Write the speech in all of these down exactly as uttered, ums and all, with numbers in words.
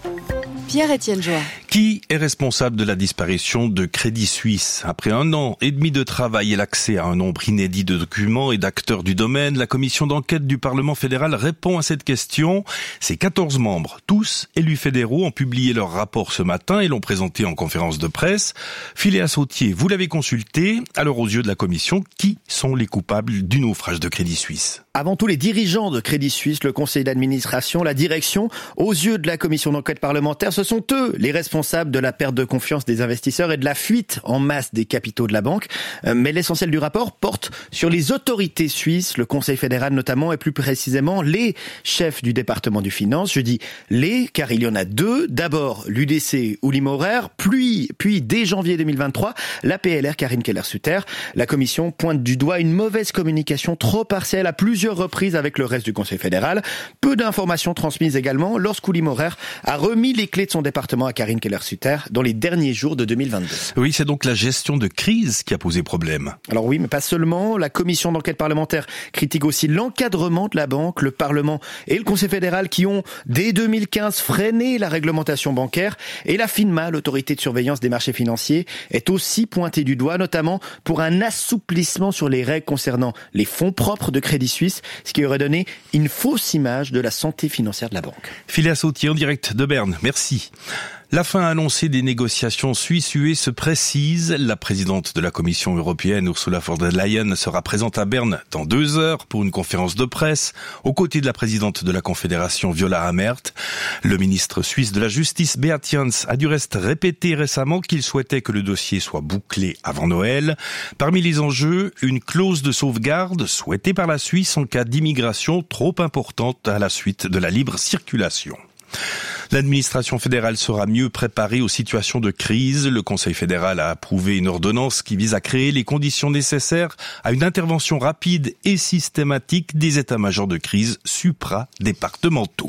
Pierre-Étienne Joie. Qui est responsable de la disparition de Crédit Suisse ? Après un an et demi de travail et l'accès à un nombre inédit de documents et d'acteurs du domaine, la commission d'enquête du Parlement fédéral répond à cette question. Ses quatorze membres, tous élus fédéraux, ont publié leur rapport ce matin et l'ont présenté en conférence de presse. Philéas Sautier, vous l'avez consulté. Alors, aux yeux de la commission, qui sont les coupables du naufrage de Crédit Suisse ? Avant tout, les dirigeants de Crédit Suisse, le conseil d'administration, la direction, aux yeux de la commission d'enquête parlementaire, ce sont eux les responsables de la perte de confiance des investisseurs et de la fuite en masse des capitaux de la banque. Mais l'essentiel du rapport porte sur les autorités suisses, le conseil fédéral notamment, et plus précisément les chefs du département du finance. Je dis les, car il y en a deux. D'abord, l'U D C Uli Maurer, puis, puis dès janvier deux mille vingt-trois, la P L R Karin Keller-Sutter. La commission pointe du doigt une mauvaise communication trop partielle à plusieurs reprises avec le reste du Conseil fédéral. Peu d'informations transmises également lorsqu'Uli Maurer a remis les clés de son département à Karin Keller-Sutter dans les derniers jours de deux mille vingt-deux. Oui, c'est donc la gestion de crise qui a posé problème. Alors oui, mais pas seulement. La commission d'enquête parlementaire critique aussi l'encadrement de la banque, le Parlement et le Conseil fédéral qui ont, dès deux mille quinze, freiné la réglementation bancaire. Et la FINMA, l'autorité de surveillance des marchés financiers, est aussi pointée du doigt, notamment pour un assouplissement sur les règles concernant les fonds propres de Crédit Suisse, ce qui aurait donné une fausse image de la santé financière de la banque. Philéas Sautier en direct de Berne, merci. La fin annoncée des négociations Suisse-U E se précise. La présidente de la Commission européenne, Ursula von der Leyen, sera présente à Berne dans deux heures pour une conférence de presse, aux côtés de la présidente de la Confédération, Viola Amherd. Le ministre suisse de la Justice, Beat Jans, a du reste répété récemment qu'il souhaitait que le dossier soit bouclé avant Noël. Parmi les enjeux, une clause de sauvegarde souhaitée par la Suisse en cas d'immigration trop importante à la suite de la libre circulation. L'administration fédérale sera mieux préparée aux situations de crise. Le Conseil fédéral a approuvé une ordonnance qui vise à créer les conditions nécessaires à une intervention rapide et systématique des états-majors de crise supra-départementaux.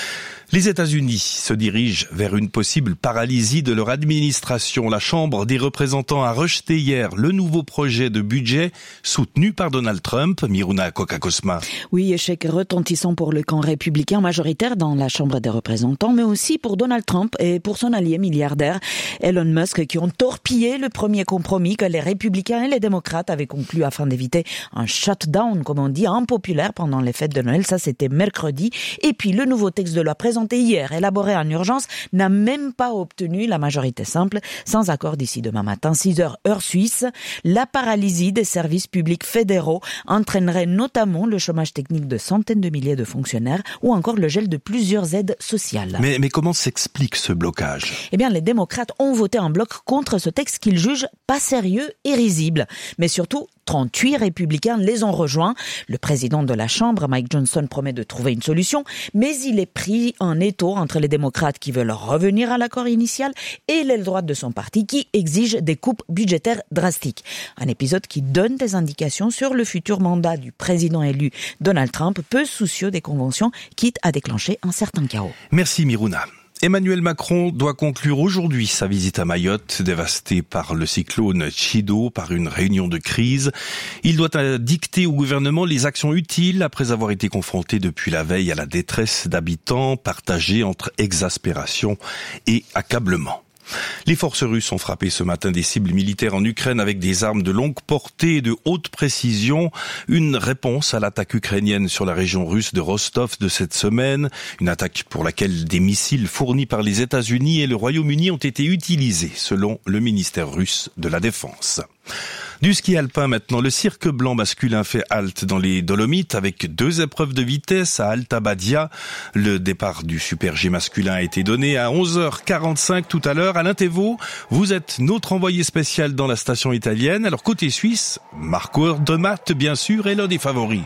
Les États-Unis se dirigent vers une possible paralysie de leur administration. La Chambre des représentants a rejeté hier le nouveau projet de budget soutenu par Donald Trump. Miruna Kokakosma. Oui, échec retentissant pour le camp républicain majoritaire dans la Chambre des représentants, mais aussi pour Donald Trump et pour son allié milliardaire Elon Musk, qui ont torpillé le premier compromis que les républicains et les démocrates avaient conclu afin d'éviter un shutdown, comme on dit, impopulaire pendant les fêtes de Noël. Ça, c'était mercredi. Et puis, le nouveau texte de loi présenté hier, élaboré en urgence, n'a même pas obtenu la majorité simple, sans accord d'ici demain matin, six heures heure suisse. La paralysie des services publics fédéraux entraînerait notamment le chômage technique de centaines de milliers de fonctionnaires ou encore le gel de plusieurs aides sociales. Mais, mais comment s'explique ce blocage ? Eh bien, les démocrates ont voté en bloc contre ce texte qu'ils jugent pas sérieux et risible. Mais surtout, trente-huit républicains les ont rejoints. Le président de la Chambre, Mike Johnson, promet de trouver une solution, mais il est pris en étau entre les démocrates qui veulent revenir à l'accord initial et l'aile droite de son parti qui exige des coupes budgétaires drastiques. Un épisode qui donne des indications sur le futur mandat du président élu Donald Trump, peu soucieux des conventions, quitte à déclencher un certain chaos. Merci Miruna. Emmanuel Macron doit conclure aujourd'hui sa visite à Mayotte, dévastée par le cyclone Chido, par une réunion de crise. Il doit dicter au gouvernement les actions utiles après avoir été confronté depuis la veille à la détresse d'habitants, partagée entre exaspération et accablement. Les forces russes ont frappé ce matin des cibles militaires en Ukraine avec des armes de longue portée et de haute précision. Une réponse à l'attaque ukrainienne sur la région russe de Rostov de cette semaine. Une attaque pour laquelle des missiles fournis par les États-Unis et le Royaume-Uni ont été utilisés, selon le ministère russe de la Défense. Du ski alpin maintenant, le cirque blanc masculin fait halte dans les Dolomites avec deux épreuves de vitesse à Alta Badia. Le départ du Super G masculin a été donné à onze heures quarante-cinq tout à l'heure. Alain Thévaux, vous êtes notre envoyé spécial dans la station italienne. Alors côté suisse, Marco Odermatt bien sûr est l'un des favoris.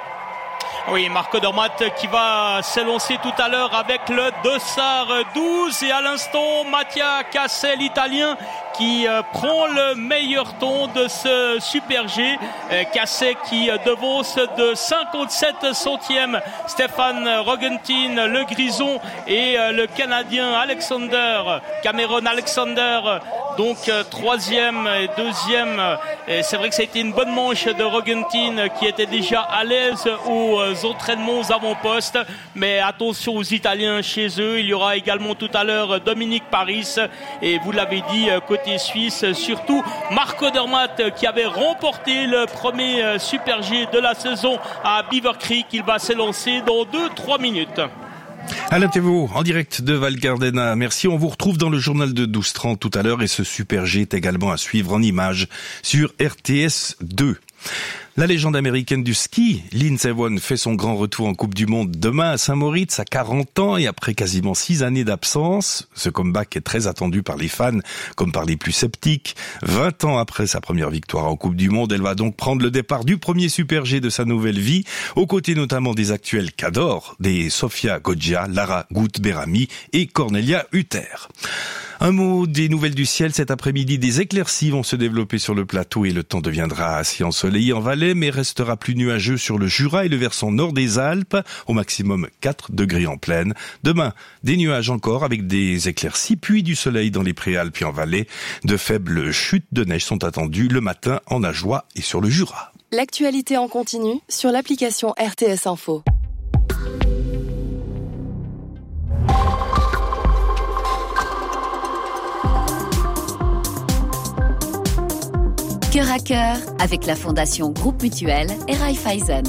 Oui, Marco Odermatt qui va s'élancer tout à l'heure avec le dossard douze et à l'instant Mattia Cassel, l'italien, qui euh, prend le meilleur ton de ce Super G. Euh, Cassel qui euh, devance de cinquante-sept centièmes Stéphane Rogentin, le Grison, et euh, le Canadien Alexander, Cameron Alexander donc troisième et deuxième. Et c'est vrai que ça a été une bonne manche de Rogentin qui était déjà à l'aise aux entraînements aux avant-postes. Mais attention aux Italiens chez eux. Il y aura également tout à l'heure Dominique Paris. Et vous l'avez dit, côté suisse, surtout Marco Dermatt qui avait remporté le premier Super G de la saison à Beaver Creek. Il va s'élancer dans deux trois minutes. Alain Thévault, en direct de Val Gardena. Merci, on vous retrouve dans le journal de douze heures trente tout à l'heure et ce Super G est également à suivre en images sur R T S deux. La légende américaine du ski, Lindsey Vonn, fait son grand retour en Coupe du Monde demain à Saint-Moritz à quarante ans et après quasiment six années d'absence. Ce comeback est très attendu par les fans comme par les plus sceptiques. vingt ans après sa première victoire en Coupe du Monde, elle va donc prendre le départ du premier Super G de sa nouvelle vie, aux côtés notamment des actuels cadors, des Sofia Goggia, Lara Gut-Berami et Cornelia Hutter. Un mot des nouvelles du ciel cet après-midi. Des éclaircies vont se développer sur le plateau et le temps deviendra assez ensoleillé en Valais, mais restera plus nuageux sur le Jura et le versant nord des Alpes, au maximum quatre degrés en plaine. Demain, des nuages encore avec des éclaircies, puis du soleil dans les Préalpes et en Valais. De faibles chutes de neige sont attendues le matin en Ajoie et sur le Jura. L'actualité en continu sur l'application R T S Info. Cœur à cœur avec la Fondation Groupe Mutuel et Raiffeisen.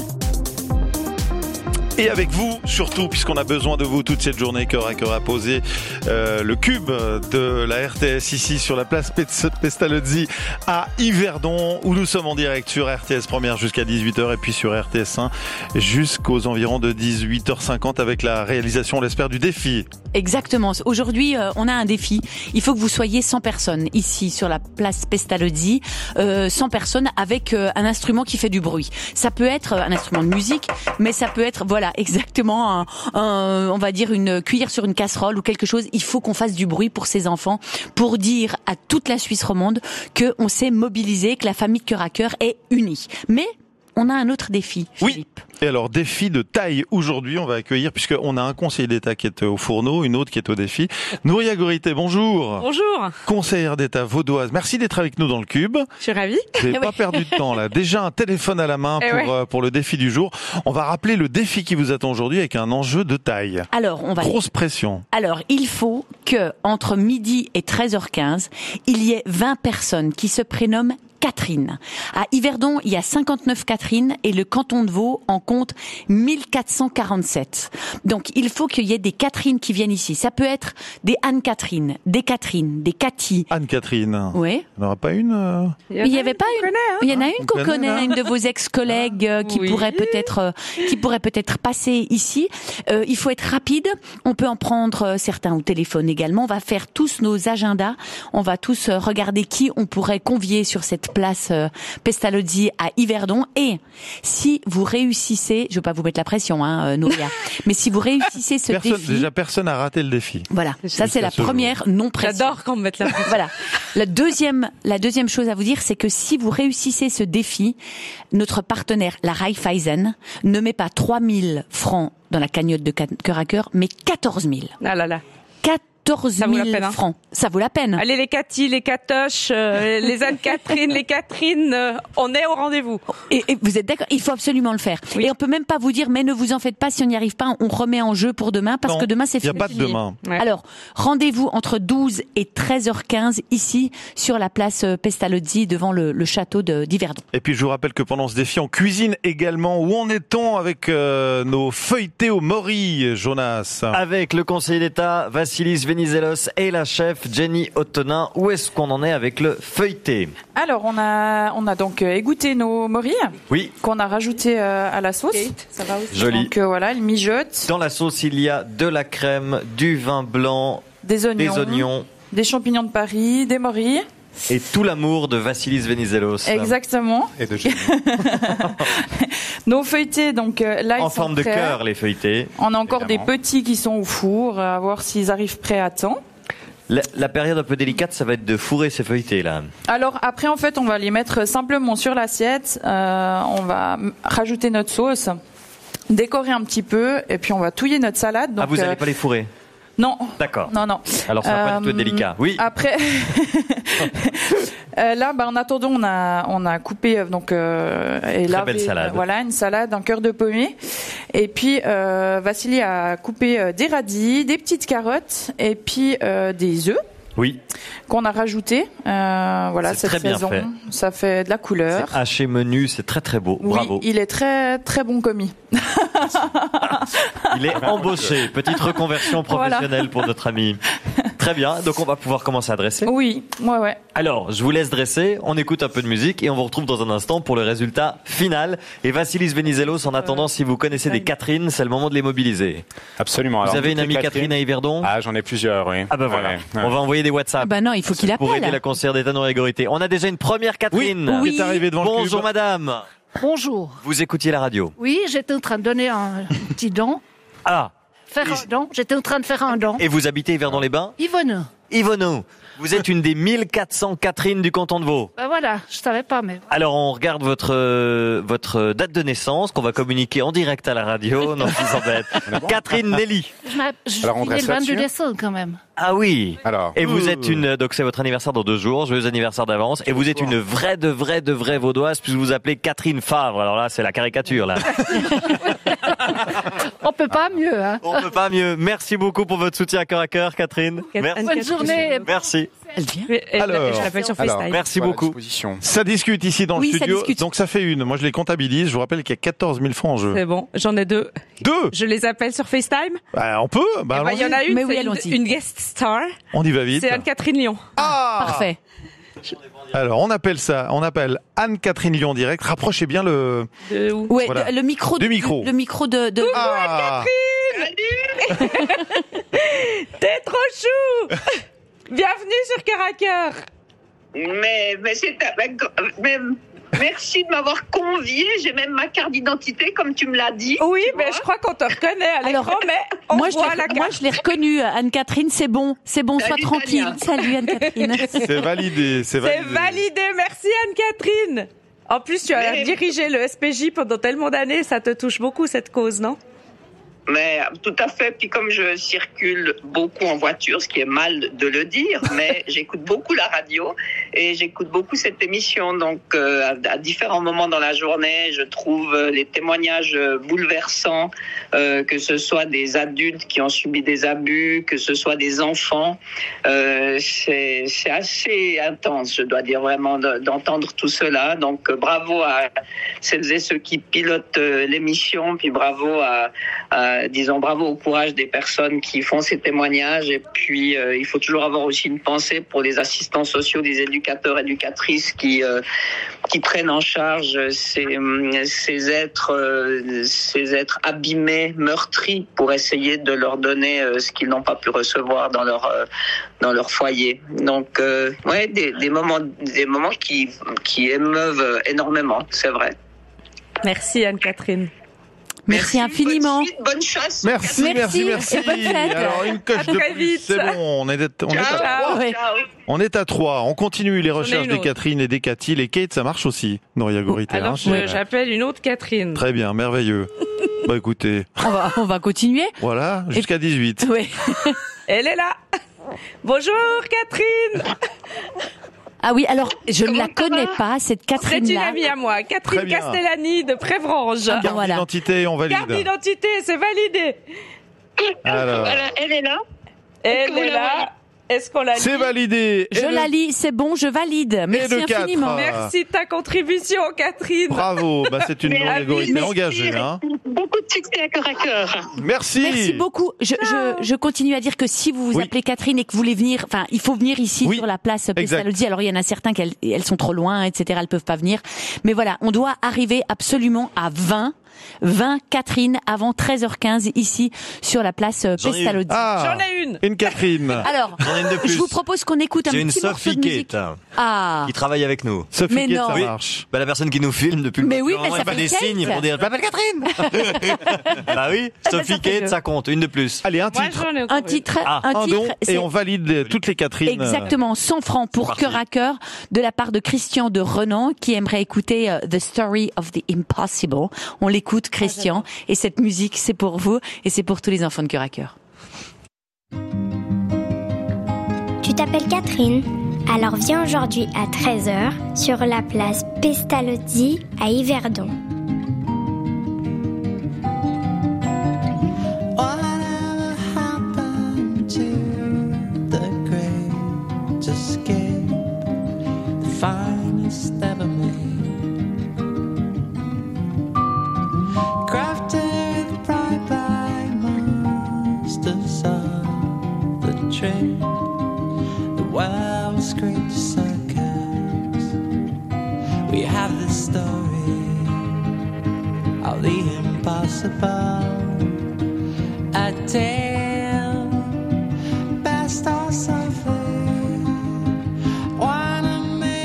Et avec vous, surtout, puisqu'on a besoin de vous toute cette journée, cœur à cœur à poser euh, le cube de la R T S ici sur la place Pestalozzi à Yverdon, où nous sommes en direct sur R T S Première jusqu'à dix-huit heures et puis sur R T S un jusqu'aux environs de dix-huit heures cinquante avec la réalisation, on l'espère, du défi. Exactement. Aujourd'hui, euh, on a un défi. Il faut que vous soyez cent personnes ici sur la place Pestalozzi, euh, cent personnes avec euh, un instrument qui fait du bruit. Ça peut être un instrument de musique, mais ça peut être, voilà, exactement, un, un, on va dire une cuillère sur une casserole ou quelque chose. Il faut qu'on fasse du bruit pour ces enfants, pour dire à toute la Suisse romande qu'on s'est mobilisé, que la famille de Cœur à Cœur est unie. Mais on a un autre défi, Philippe. Oui. Et alors, défi de taille aujourd'hui, on va accueillir, puisqu'on a un conseiller d'État qui est au fourneau, une autre qui est au défi. Nouria Gorité, bonjour. Bonjour. Conseillère d'État vaudoise, merci d'être avec nous dans le cube. Je suis ravie. J'ai pas perdu de temps là. Déjà un téléphone à la main pour, ouais. euh, pour le défi du jour. On va rappeler le défi qui vous attend aujourd'hui avec un enjeu de taille. Alors, on va... Grosse pression. Alors, il faut que entre midi et treize heures quinze, il y ait vingt personnes qui se prénomment Catherine. À Yverdon, il y a cinquante-neuf Catherine et le canton de Vaud en compte mille quatre cent quarante-sept. Donc, il faut qu'il y ait des Catherine qui viennent ici. Ça peut être des Anne-Catherine, des Catherine, des Cathy. Anne-Catherine. Oui. Il n'y en aura pas une euh... Il n'y avait pas une. Connaît, hein. Il y en a une qu'on connaît, connaît, une de vos ex-collègues euh, qui oui. pourrait peut-être, euh, qui pourrait peut-être passer ici. Euh, il faut être rapide. On peut en prendre euh, certains au téléphone également. On va faire tous nos agendas. On va tous euh, regarder qui on pourrait convier sur cette place euh, Pestalozzi à Yverdon. Et si vous réussissez, je ne veux pas vous mettre la pression, hein, euh, Nouria, mais si vous réussissez ce personne, défi, déjà personne n'a raté le défi. voilà, ça c'est la première non pression. J'adore quand on me met la pression. Voilà. La deuxième, la deuxième chose à vous dire, c'est que si vous réussissez ce défi, notre partenaire, la Raiffeisen, ne met pas trois mille francs dans la cagnotte de Cœur à Cœur, mais quatorze mille. Ah là là. quatorze mille hein. francs. Ça vaut la peine. Allez les Cathy, les Catoches, euh, les Anne-Catherine, les Catherine, euh, on est au rendez-vous. Et, et vous êtes d'accord? Il faut absolument le faire. Oui. Et on peut même pas vous dire, mais ne vous en faites pas, si on n'y arrive pas, on remet en jeu pour demain, parce Non, que demain c'est il n'y a fini. pas de demain. Ouais. Alors, rendez-vous entre douze et treize heures quinze ici, sur la place Pestalozzi, devant le, le château de d'Yverdon. Et puis je vous rappelle que pendant ce défi, on cuisine également. Où en est-on avec euh, nos feuilletés au mori, Jonas? Avec le conseiller d'État Vassilis Venizelos et la chef Jenny Ottonin, où est-ce qu'on en est avec le feuilleté? Alors, on a, on a donc égoutté nos morilles. Oui. Qu'on a rajouté euh, à la sauce. Ça va aussi. Joli. Donc euh, voilà, il mijote. Dans la sauce, il y a de la crème, du vin blanc, Des oignons. des oignons Des champignons de Paris, des morilles. et tout l'amour de Vassilis Venizelos. Exactement. Et de chez Nos feuilletés, donc euh, là, ils En sont forme de prêts. cœur, les feuilletés. On a encore Évidemment. des petits qui sont au four, à voir s'ils arrivent prêts à temps. La, la période un peu délicate, ça va être de fourrer ces feuilletés là. Alors après, en fait, on va les mettre simplement sur l'assiette. Euh, on va m- rajouter notre sauce, décorer un petit peu, et puis on va touiller notre salade. Donc, Ah, vous n'allez euh, pas les fourrer? Non. D'accord. Non, non. Alors ça va pas du tout être Euh, délicat. Oui. Après, euh, là, bah, en attendant, on a on a coupé euh, donc euh, et Très lavé, belle salade. euh, voilà, une salade, un cœur de pommier. Et puis euh, Vassili a coupé euh, des radis, des petites carottes et puis euh, des œufs. Oui. Qu'on a rajouté, euh, voilà, C'est cette très bien saison. fait. Ça fait de la couleur. C'est haché menu, c'est très très beau. Oui, Bravo. il est très très bon commis. Il est embauché. Petite reconversion professionnelle Voilà. pour notre ami. Très bien. Donc on va pouvoir commencer à dresser. Oui, ouais, ouais. Alors, je vous laisse dresser. On écoute un peu de musique et on vous retrouve dans un instant pour le résultat final. Et Vassilis Venizelos, en attendant, si vous connaissez des Catherine, c'est le moment de les mobiliser. Absolument. Vous Alors, avez une toutes amie les Catherine à Yverdon? Ah, j'en ai plusieurs, oui. Ah ben voilà. Ouais, ouais. On va envoyer des WhatsApp. Ah bah non, il faut qu'il Pour aider appelle. la conseillère d'État non régorité. On a déjà une première Catherine. Oui. Qui est arrivée devant Bonjour, le cube. madame. Bonjour. Vous écoutiez la radio. Oui, j'étais en train de donner un petit don. Ah. Faire un don. J'étais en train de faire un don. Et vous habitez Yverdon-les-Bains? Yvonne. Yvonne, vous êtes une des mille quatre cents Catherine du canton de Vaud. Ben voilà, je savais pas, mais. Alors on regarde votre euh, votre date de naissance qu'on va communiquer en direct à la radio. Non, je vous embête. Catherine Nelly. Je, m'a- je Alors, on finis dresse le vingt-deux là-dessus décembre quand même. Ah oui. Alors. Et vous êtes une donc c'est votre anniversaire dans deux jours. Joyeux anniversaire d'avance. Et vous êtes une vraie de vraie de vraie vaudoise puisque vous vous appelez Catherine Favre. Alors là c'est la caricature là. On peut pas mieux, hein. On peut pas mieux. Merci beaucoup pour votre soutien à cœur à cœur, Catherine. Merci. Bonne journée. Merci. Elle vient. Alors, je l'appelle sur alors, FaceTime. Merci voilà, beaucoup. Ça discute ici dans Oui, le ça studio, discute. donc ça fait une. Moi je les comptabilise. Je vous rappelle qu'il y a quatorze mille francs en jeu. C'est bon, j'en ai deux. Deux. Je les appelle sur FaceTime. Bah, on peut. Bah, Eh ben, il y en a allons-y. une, Mais oui, c'est une, allons-y. une guest star. On y va vite. C'est Anne-Catherine Lyon. Ah. Parfait. Alors on appelle ça, on appelle Anne-Catherine Lyon direct. Rapprochez bien le. De où Ouais, Voilà. de- le micro. Du de- micro. Le micro de. de... Ah. T'es trop chou. Bienvenue sur Cœur à Cœur. Mais, mais c'est avec- mais merci de m'avoir convié. J'ai même ma carte d'identité, comme tu me l'as dit. Oui, tu mais vois. je crois qu'on te reconnaît à l'écran, Alors, mais on moi, je voit l'ai- la moi, carte. je l'ai reconnue, Anne-Catherine, c'est bon, c'est bon, sois Salut, tranquille. Tania. Salut Anne-Catherine. C'est validé, c'est C'est validé. validé. Merci Anne-Catherine. En plus, tu as Mais- dirigé le S P J pendant tellement d'années, ça te touche beaucoup cette cause, non? Mais tout à fait. Puis comme je circule beaucoup en voiture, ce qui est mal de le dire, mais j'écoute beaucoup la radio et j'écoute beaucoup cette émission. Donc euh, à, à différents moments dans la journée, je trouve euh, les témoignages euh, bouleversants, euh, que ce soit des adultes qui ont subi des abus, que ce soit des enfants. Euh, c'est, c'est assez intense, je dois dire vraiment, de- d'entendre tout cela. Donc euh, bravo à celles et ceux qui pilotent euh, l'émission, puis bravo à, à disons bravo au courage des personnes qui font ces témoignages. Et puis euh, il faut toujours avoir aussi une pensée pour les assistants sociaux, des éducateurs, éducatrices qui euh, qui prennent en charge ces ces êtres euh, ces êtres abîmés, meurtris, pour essayer de leur donner euh, ce qu'ils n'ont pas pu recevoir dans leur euh, dans leur foyer. Donc euh, ouais, des, des moments des moments qui qui émeuvent énormément, c'est vrai. Merci Anne-Catherine. Merci infiniment. Bonne suite, bonne chasse. Merci, merci, merci. et bonne fête. Alors une coche À de très plus, vite. c'est bon. On est, on est à Ciao. trois. Ouais. Ciao. On est à trois. On continue les ai recherches une des autre. Catherine et des Cathy. Les Kate, ça marche aussi. Noria Gorité. Alors hein, je- c'est- j'appelle une autre Catherine. Très bien, merveilleux. Bah écoutez, On va, on va continuer. voilà, jusqu'à dix-huit. Ouais. Elle est là. Bonjour Catherine. Ah oui, alors je ne Comment la ça connais va pas, cette C'est une Catherine-là. amie à moi, Très Catherine bien. Castellani de Prévrange. Ah, Carte voilà. d'identité, on valide. Carte d'identité, c'est validé. Alors, Voilà, elle est là. Elle vous est la là. Est-ce qu'on l'a c'est dit validé. Je Et le- la lis, c'est bon, je valide. Merci de quatre. infiniment. Merci de ta contribution, Catherine. Bravo, bah c'est une Mais Noria Gorité mais- engagée. Hein. Beaucoup de succès à cœur à cœur. Merci. Merci beaucoup. Je, je, je continue à dire que si vous vous Oui. appelez Catherine et que vous voulez venir, enfin, il faut venir ici Oui, sur la place exact. Pestalozzi. Alors, il y en a certains qu'elles elles sont trop loin, et cetera. Elles peuvent pas venir. Mais voilà, on doit arriver absolument à vingt. vingt Catherine avant treize heures quinze ici sur la place euh, J'en ai une. Pestalozzi. Ah, J'en ai une. une Catherine. Alors, J'en ai une de plus. je vous propose qu'on écoute un J'ai une petit morceau Sophie de musique. Kate Ah, qui travaille avec nous. Sophie mais Kate, non. ça Oui. marche. Bah, la personne qui nous filme depuis le Mais oui, moment, mais ça elle fait fait des Kate. signes pour dire je m'appelle Catherine. Bah oui, ben, Sophie ça fait Kate, deux. ça compte, une de plus. Allez, un Moi, titre. j'en ai encore un une. titre, Ah, un Un titre, don c'est et on valide les- toutes les Catherines. exactement cent francs pour parti. Cœur à Cœur de la part de Christian de Renan qui aimerait écouter euh, The Story of the Impossible. On l'écoute, Christian, et cette musique, c'est pour vous et c'est pour tous les enfants de Cœur à Cœur. Tu t'appelles Catherine? Alors viens aujourd'hui à treize heures sur la place Pestalozzi à Yverdon. We have this story of the impossible, a tale best or something. Wanna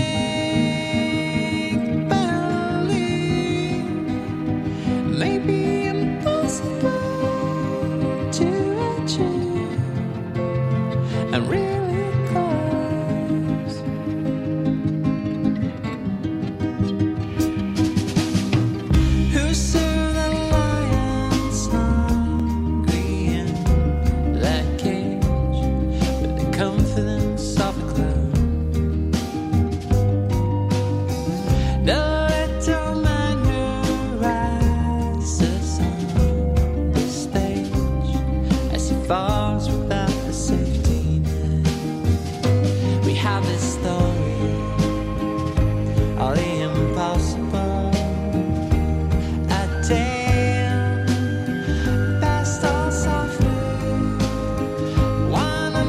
make believe, maybe impossible to achieve, and really close. Who served the lions hungry in that cage with the confidence of a clown? The little man who rises on the stage as he falls without the safety net. We have this story of the impossible, a tale best or something. Wanna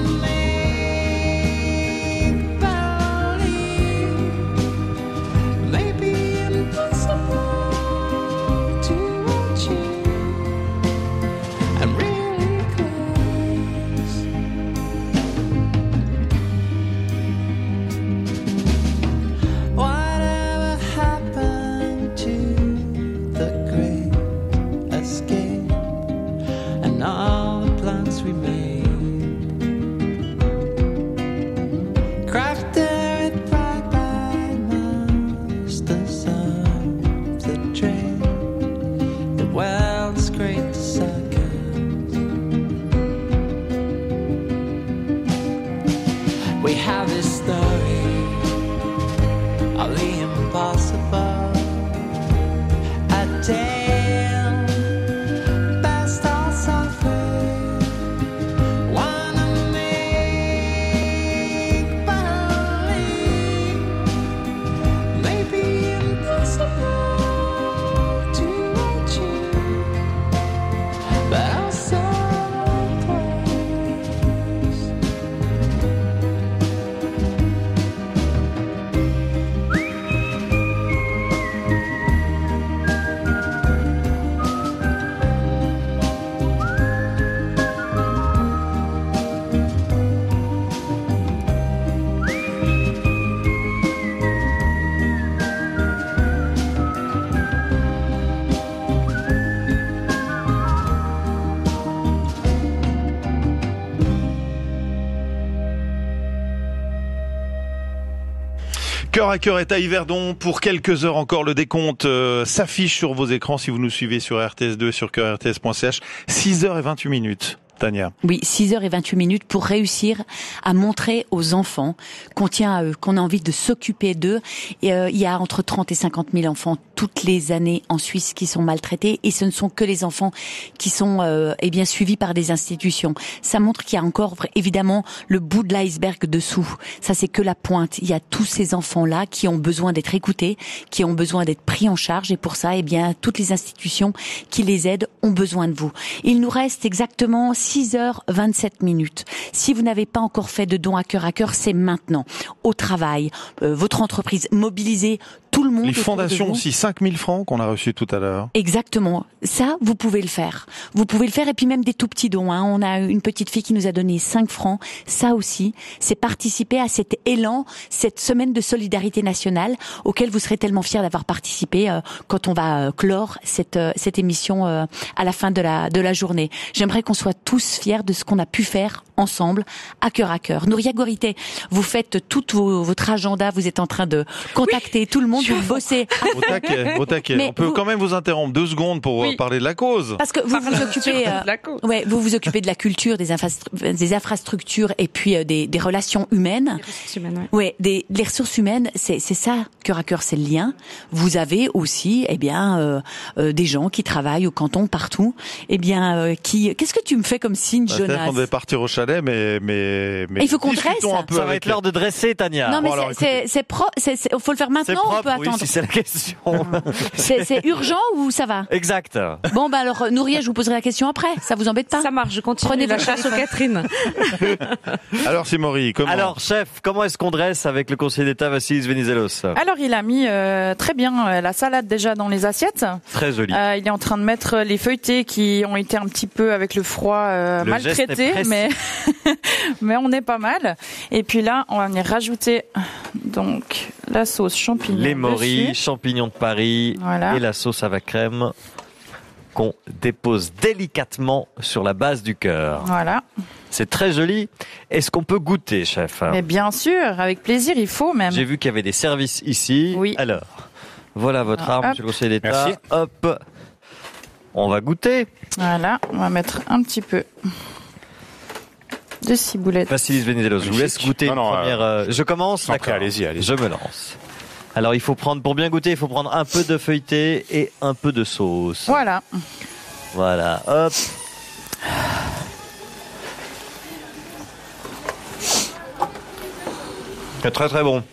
make believe, maybe impossible to achieve, and really close. Whatever happened to the great escape and all the plans we made? Crafted with pride by masters of the trade, the world's greatest circus. We have this story of the impossible, a tale best or something. Wanna make believe, maybe impossible to achieve, but also close. Cœur à cœur est à Yverdon. Pour quelques heures encore, le décompte euh, s'affiche sur vos écrans si vous nous suivez sur R T S deux, sur cœur R T S point C H. six heures vingt-huit minutes. Tania. Oui, six heures vingt-huit minutes pour réussir à montrer aux enfants qu'on tient à eux, qu'on a envie de s'occuper d'eux. Et, euh, il y a entre trente et cinquante mille enfants toutes les années en Suisse qui sont maltraités, et ce ne sont que les enfants qui sont euh, eh bien suivis par des institutions. Ça montre qu'il y a encore évidemment le bout de l'iceberg dessous. Ça, c'est que la pointe. Il y a tous ces enfants-là qui ont besoin d'être écoutés, qui ont besoin d'être pris en charge, et pour ça, eh bien toutes les institutions qui les aident ont besoin de vous. Il nous reste exactement six heures vingt-sept minutes. Si vous n'avez pas encore fait de don à cœur à cœur, c'est maintenant. Au travail, euh, votre entreprise, mobilisez tout le monde. Les fondations aussi, cinq mille francs qu'on a reçus tout à l'heure. Exactement. Ça, vous pouvez le faire. Vous pouvez le faire, et puis même des tout petits dons. Hein. On a une petite fille qui nous a donné cinq francs. Ça aussi, c'est participer à cet élan, cette semaine de solidarité nationale, auquel vous serez tellement fiers d'avoir participé euh, quand on va euh, clore cette, euh, cette émission euh, à la fin de la, de la journée. J'aimerais qu'on soit tous tous fiers de ce qu'on a pu faire ensemble, à cœur à cœur. Nouria Gorité, vous faites tout vos, votre agenda, vous êtes en train de contacter oui, tout le monde, vous bossez. Au taquet, au taquet. On peut vous... quand même vous interrompre deux secondes pour oui. parler de la cause. Parce que vous vous occupez, euh, ouais, vous vous occupez de la culture, des, infra- des infrastructures et puis euh, des, des relations humaines. Les ressources humaines, ouais. Ouais, des, les ressources humaines, c'est, c'est ça, cœur à cœur, c'est le lien. Vous avez aussi, eh bien, euh, euh, des gens qui travaillent au canton partout, eh bien, euh, qui, qu'est-ce que tu me fais comme signe, bah, Jonas? On devait partir au chalet, mais, mais, mais. Il faut qu'on dresse. Un peu ça va être l'heure de dresser, Tania. Non, mais bon, c'est, alors, c'est, c'est pro, c'est, c'est, faut le faire maintenant propre, ou on peut attendre? Oui, si c'est la question. c'est, c'est urgent ou ça va? Exact. Bon, bah, alors, Nouria, je vous poserai la question après. Ça vous embête pas? Ça marche, je continue. Prenez la chasse aux Catherine. Alors, Simori, comment? Alors, chef, comment est-ce qu'on dresse avec le conseiller d'État Vassilis Venizelos? Alors, il a mis euh, très bien euh, la salade déjà dans les assiettes. Très joli. Euh, il est en train de mettre les feuilletés qui ont été un petit peu avec le froid euh, le maltraités, mais mais on est pas mal. Et puis là, on va venir rajouter donc la sauce champignon. Les morilles, dessus. champignons de Paris Voilà. Et la sauce à la crème qu'on dépose délicatement sur la base du cœur. Voilà. C'est très joli. Est-ce qu'on peut goûter, chef? Mais bien sûr, avec plaisir, il faut même. J'ai vu qu'il y avait des services ici. Oui. Alors, voilà votre Ah, arme, hop. monsieur le conseiller d'État. Merci. Hop. On va goûter. Voilà, on va mettre un petit peu de ciboulette. Vassilis Venizelos, je vous laisse goûter Non, une non, première. Euh, je commence. D'accord. Allez-y, allez-y. Je me lance. Alors, il faut prendre, pour bien goûter, il faut prendre un peu de feuilleté et un peu de sauce. Voilà. Voilà, hop. C'est très très bon.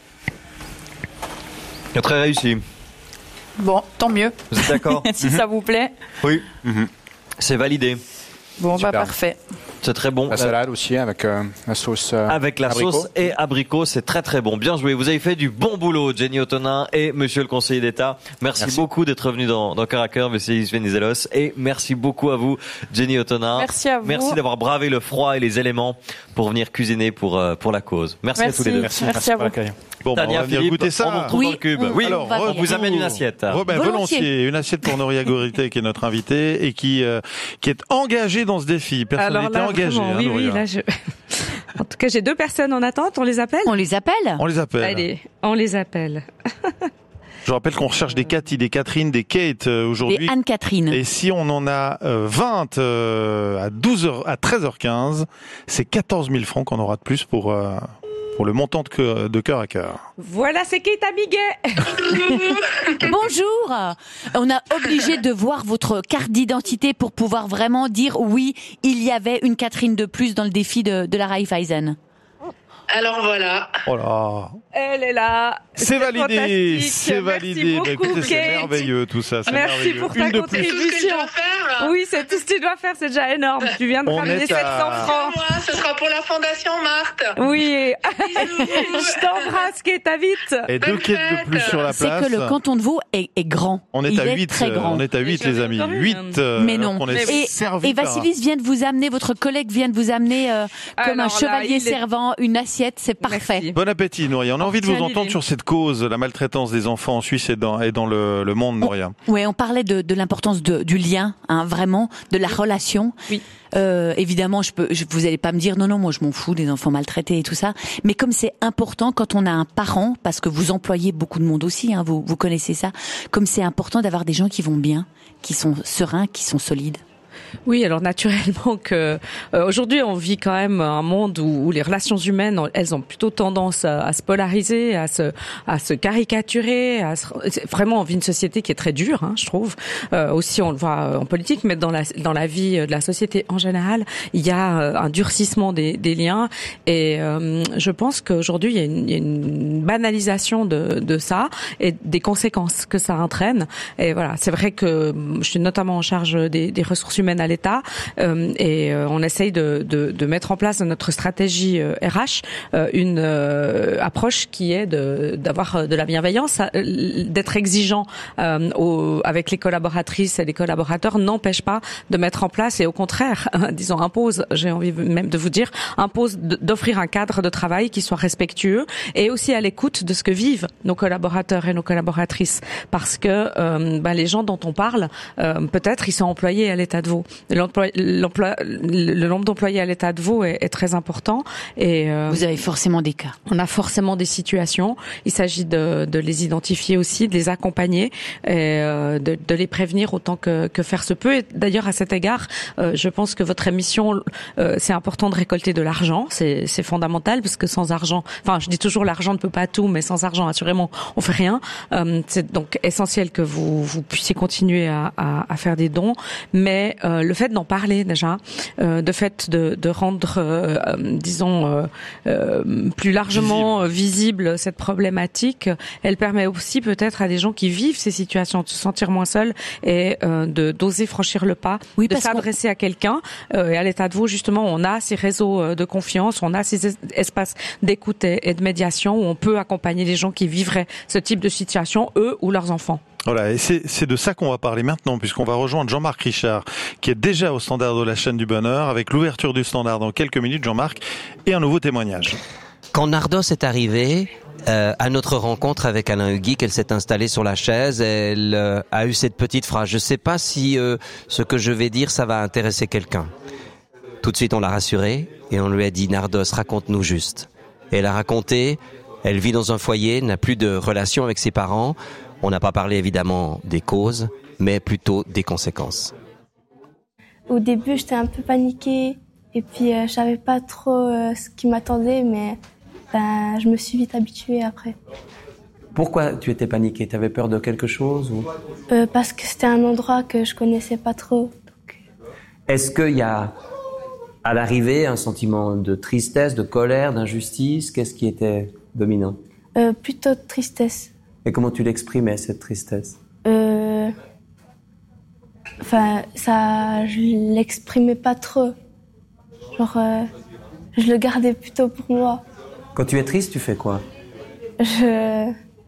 C'est très réussi. Bon, tant mieux. Vous êtes d'accord? Si ça vous plaît. Oui. Mm-hmm. C'est validé. Bon, Super. bah parfait. C'est très bon. La salade aussi avec euh, la sauce euh, Avec la abricot. sauce et abricot, c'est très très bon. Bien joué. Vous avez fait du bon boulot, Jenny Otonin et Monsieur le conseiller d'État. Merci, Merci. beaucoup d'être venu dans, dans Cœur à Cœur, Vassilis Venizelos. Et merci beaucoup à vous, Jenny Otonin. Merci à vous. Merci d'avoir bravé le froid et les éléments pour venir cuisiner pour, euh, pour la cause. Merci, Merci. à tous les deux. Merci, Merci à pour vous. l'accueil. Bon, bah, on Tania, va venir Philippe, goûter ça. on vous retrouve Oui, dans le cube. on- Oui, Alors, on va on venir. vous amène une assiette. Robin, Volontiers. volontiers, une assiette pour Nouria Gorité, qui est notre invitée et qui euh, qui est engagée dans ce défi. Personnalité Alors là, engagée. vraiment, hein, oui, oui, Nouria. là, je... En tout cas, j'ai deux personnes en attente. On les appelle? On les appelle? On les appelle. Allez, on les appelle. Je rappelle qu'on recherche des Cathy, des Catherine, des Kate euh, aujourd'hui. Des Anne-Catherine. Et si on en a euh, vingt euh, à douze heures, à treize heures quinze, c'est quatorze mille francs qu'on aura de plus pour euh, pour le montant de cœur, de cœur à cœur. Voilà, c'est Kate Abiguet. Bonjour. On a obligé de voir votre carte d'identité pour pouvoir vraiment dire oui, il y avait une Catherine de plus dans le défi de, de la Raiffeisen. Alors voilà. Oh là. Elle est là. C'est validé, fantastique. c'est Merci validé. beaucoup, Bah, écoutez, c'est Kate. merveilleux tout ça. C'est Merci merveilleux. pour ta Une de plus. contribution. Tout ce que je dois faire. Oui, c'est tout ce que tu dois faire, c'est déjà énorme. Tu viens de On ramener est sept cents à- francs. Moi, ce sera pour la Fondation Marthe. Oui. Je t'embrasse, Kate, à vite. Et deux quêtes de plus sur la C'est place. que le canton de Vaud est, est grand. On est Il à est huit. très grand. On est à huit, les amis. encore une. huit. euh, Mais alors non. qu'on est Et, servi et par- Vassilis vient de vous amener, votre collègue vient de vous amener euh, comme Alors un là, chevalier il est- servant une assiette, c'est parfait. Merci. Bon appétit, Nouria. On a envie de vous Tiens, entendre Lily. sur cette cause, la maltraitance des enfants en Suisse et dans, et dans le, le monde, Nouria. Oui, on parlait de, de l'importance de, du lien, hein, vraiment, de la relation. Oui. Euh, évidemment, je peux, je, vous allez pas me dire non, non, moi je m'en fous des enfants maltraités et tout ça. Mais comme c'est important quand on a un parent, parce que vous employez beaucoup de monde aussi, hein, vous, vous connaissez ça, comme c'est important d'avoir des gens qui vont bien, qui sont sereins, qui sont solides. Oui, alors naturellement que euh, aujourd'hui on vit quand même un monde où, où les relations humaines, elles ont plutôt tendance à, à se polariser, à se, à se caricaturer. À se, c'est vraiment, on vit une société qui est très dure, hein, je trouve. Euh, aussi, on le voit en politique, mais dans la dans la vie de la société en général, il y a euh, un durcissement des, des liens. Et euh, je pense qu'aujourd'hui il y a une, il y a une banalisation de, de ça et des conséquences que ça entraîne. Et voilà, c'est vrai que je suis notamment en charge des, des ressources humaines à l'État euh, et euh, on essaye de, de, de mettre en place dans notre stratégie euh, R H euh, une euh, approche qui est de, d'avoir de la bienveillance, euh, d'être exigeant euh, au, avec les collaboratrices et les collaborateurs n'empêche pas de mettre en place et au contraire, disons impose, j'ai envie même de vous dire, impose d'offrir un cadre de travail qui soit respectueux et aussi à l'écoute de ce que vivent nos collaborateurs et nos collaboratrices parce que euh, ben, les gens dont on parle, euh, peut-être ils sont employés à l'État de Vaud. l'emploi, l'emploi, le nombre d'employés à l'état de Vaud est, est très important. Et euh, vous avez forcément des cas. On a forcément des situations. Il s'agit de, de les identifier aussi, de les accompagner, et euh, de, de les prévenir autant que, que faire se peut. Et d'ailleurs, à cet égard, euh, je pense que votre émission, euh, c'est important de récolter de l'argent. C'est, c'est fondamental parce que sans argent, enfin, je dis toujours l'argent ne peut pas tout, mais sans argent, assurément, on fait rien. Euh, c'est donc essentiel que vous, vous puissiez continuer à, à, à faire des dons, mais euh, le fait d'en parler déjà, euh, de fait de, de rendre, euh, euh, disons, euh, euh, plus largement visible. visible cette problématique, elle permet aussi peut-être à des gens qui vivent ces situations de se sentir moins seuls et euh, de d'oser franchir le pas, oui, de s'adresser à quelqu'un. Euh, et à l'état de Vaud, justement, on a ces réseaux de confiance, on a ces es- espaces d'écoute et, et de médiation où on peut accompagner les gens qui vivraient ce type de situation, eux ou leurs enfants. Voilà, et c'est, c'est de ça qu'on va parler maintenant, puisqu'on va rejoindre Jean-Marc Richard, qui est déjà au standard de la chaîne du bonheur, avec l'ouverture du standard dans quelques minutes, Jean-Marc, et un nouveau témoignage. Quand Nardos est arrivée, euh, à notre rencontre avec Alain Hugui, qu'elle s'est installée sur la chaise, elle euh, a eu cette petite phrase. Je ne sais pas si euh, ce que je vais dire, ça va intéresser quelqu'un. Tout de suite, on l'a rassurée et on lui a dit, Nardos, raconte-nous juste. Et elle a raconté, elle vit dans un foyer, n'a plus de relation avec ses parents. On n'a pas parlé évidemment des causes, mais plutôt des conséquences. Au début, j'étais un peu paniquée et puis euh, je savais pas trop euh, ce qui m'attendait, mais ben, je me suis vite habituée après. Pourquoi tu étais paniquée ? Tu avais peur de quelque chose ou... euh, Parce que c'était un endroit que je connaissais pas trop. Donc... Est-ce qu'il y a, à l'arrivée, un sentiment de tristesse, de colère, d'injustice ? Qu'est-ce qui était dominant ? euh, Plutôt de tristesse. Et comment tu l'exprimais, cette tristesse ? euh... Enfin, ça, je l'exprimais pas trop. Genre, euh, je le gardais plutôt pour moi. Quand tu es triste, tu fais quoi ? Je...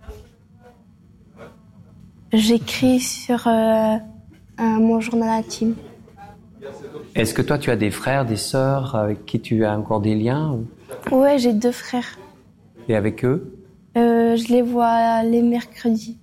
J'écris sur euh, un, mon journal intime. Est-ce que toi, tu as des frères, des sœurs avec qui tu as encore des liens ou... Ouais, j'ai deux frères. Et avec eux ? euh, Je les vois les mercredis.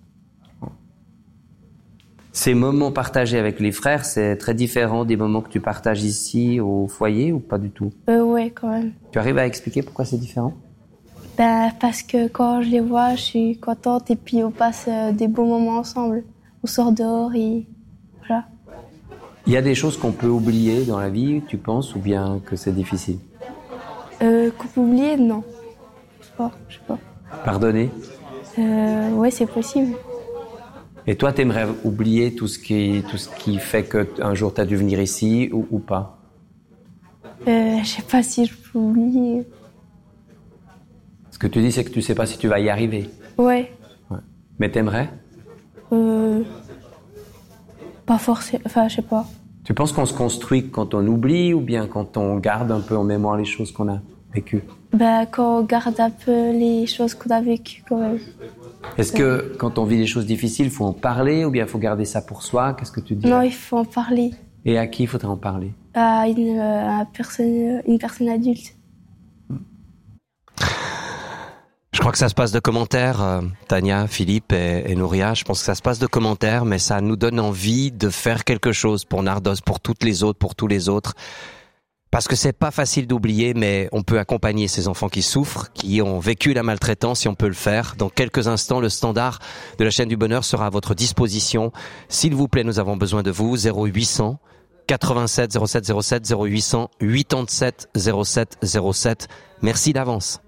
Ces moments partagés avec les frères, c'est très différent des moments que tu partages ici au foyer ou pas du tout ? Euh, ouais, quand même. Tu arrives à expliquer pourquoi c'est différent ? Ben, parce que quand je les vois, je suis contente et puis on passe des beaux moments ensemble. On sort dehors et voilà. Il y a des choses qu'on peut oublier dans la vie, tu penses, ou bien que c'est difficile ? Euh, qu'on peut oublier, non. Je sais pas, je sais pas. Pardonner ? Euh, ouais, c'est possible. Et toi, t'aimerais oublier tout ce qui, tout ce qui fait qu'un jour t'as dû venir ici ou, ou pas ? euh, Je sais pas si je peux oublier. Ce que tu dis, c'est que tu sais pas si tu vas y arriver. Ouais. Ouais. Mais t'aimerais ? Euh, pas forcément, enfin, je sais pas. Tu penses qu'on se construit quand on oublie ou bien quand on garde un peu en mémoire les choses qu'on a vécues ? Ben, quand on garde un peu les choses qu'on a vécues quand même. Est-ce que quand on vit des choses difficiles, il faut en parler ou bien il faut garder ça pour soi ? Qu'est-ce que tu dis ? Non, il faut en parler. Et à qui faudrait en parler ? À une, à personne, une personne adulte. Je crois que ça se passe de commentaires, euh, Tania, Philippe et, et Nouria. Je pense que ça se passe de commentaires, mais ça nous donne envie de faire quelque chose pour Nardos, pour toutes les autres, pour tous les autres. Parce que c'est pas facile d'oublier, mais on peut accompagner ces enfants qui souffrent, qui ont vécu la maltraitance, si on peut le faire. Dans quelques instants, le standard de la chaîne du bonheur sera à votre disposition. S'il vous plaît, nous avons besoin de vous. zéro huit cents quatre-vingt-sept zéro sept zéro sept, zéro huit cents quatre-vingt-sept zéro sept zéro sept. Merci d'avance.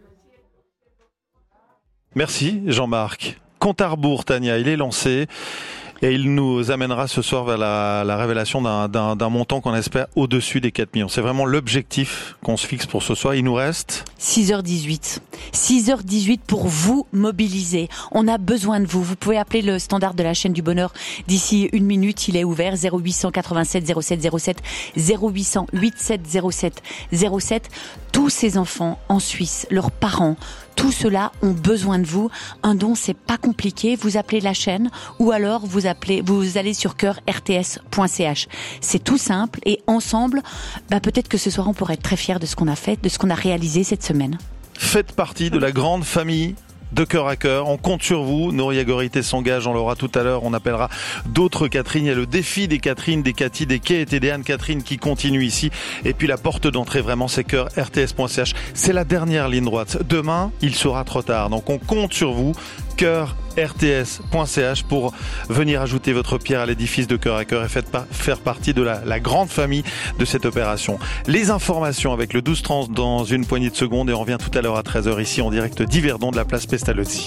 Merci Jean-Marc. Compte à rebours, Tania, il est lancé. Et il nous amènera ce soir vers la, la révélation d'un, d'un, d'un montant qu'on espère au-dessus des quatre millions. C'est vraiment l'objectif qu'on se fixe pour ce soir. Il nous reste six heures dix-huit. six heures dix-huit pour vous mobiliser. On a besoin de vous. Vous pouvez appeler le standard de la chaîne du bonheur. D'ici une minute, il est ouvert. zéro huit cents quatre-vingt-sept zéro sept zéro sept, zéro huit cents quatre-vingt-sept zéro sept zéro sept. Tous ces enfants en Suisse, leurs parents, tout cela ont besoin de vous. Un don, c'est pas compliqué. Vous appelez la chaîne ou alors vous appelez, vous allez sur cœur r t s point c h. C'est tout simple et ensemble, bah peut-être que ce soir on pourrait être très fiers de ce qu'on a fait, de ce qu'on a réalisé cette semaine. Faites partie de la grande famille de Cœur à Cœur. On compte sur vous. Nouria Gorité s'engage, on l'aura tout à l'heure. On appellera d'autres Catherine. Il y a le défi des Catherine, des Cathy, des Kate et des Anne-Catherine qui continue ici. Et puis la porte d'entrée, vraiment, c'est cœur r t s point c h. C'est la dernière ligne droite. Demain, il sera trop tard. Donc on compte sur vous. cœur r t s point c h pour venir ajouter votre pierre à l'édifice de Cœur à Cœur et faire partie de la, la grande famille de cette opération. Les informations avec le douze trente dans une poignée de secondes et on revient tout à l'heure à treize heures ici en direct d'Yverdon de la place Pestalozzi.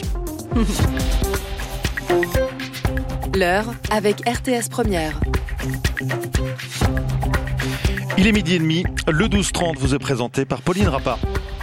L'heure avec R T S Première. Il est midi et demi. Le douze trente vous est présenté par Pauline Rappa.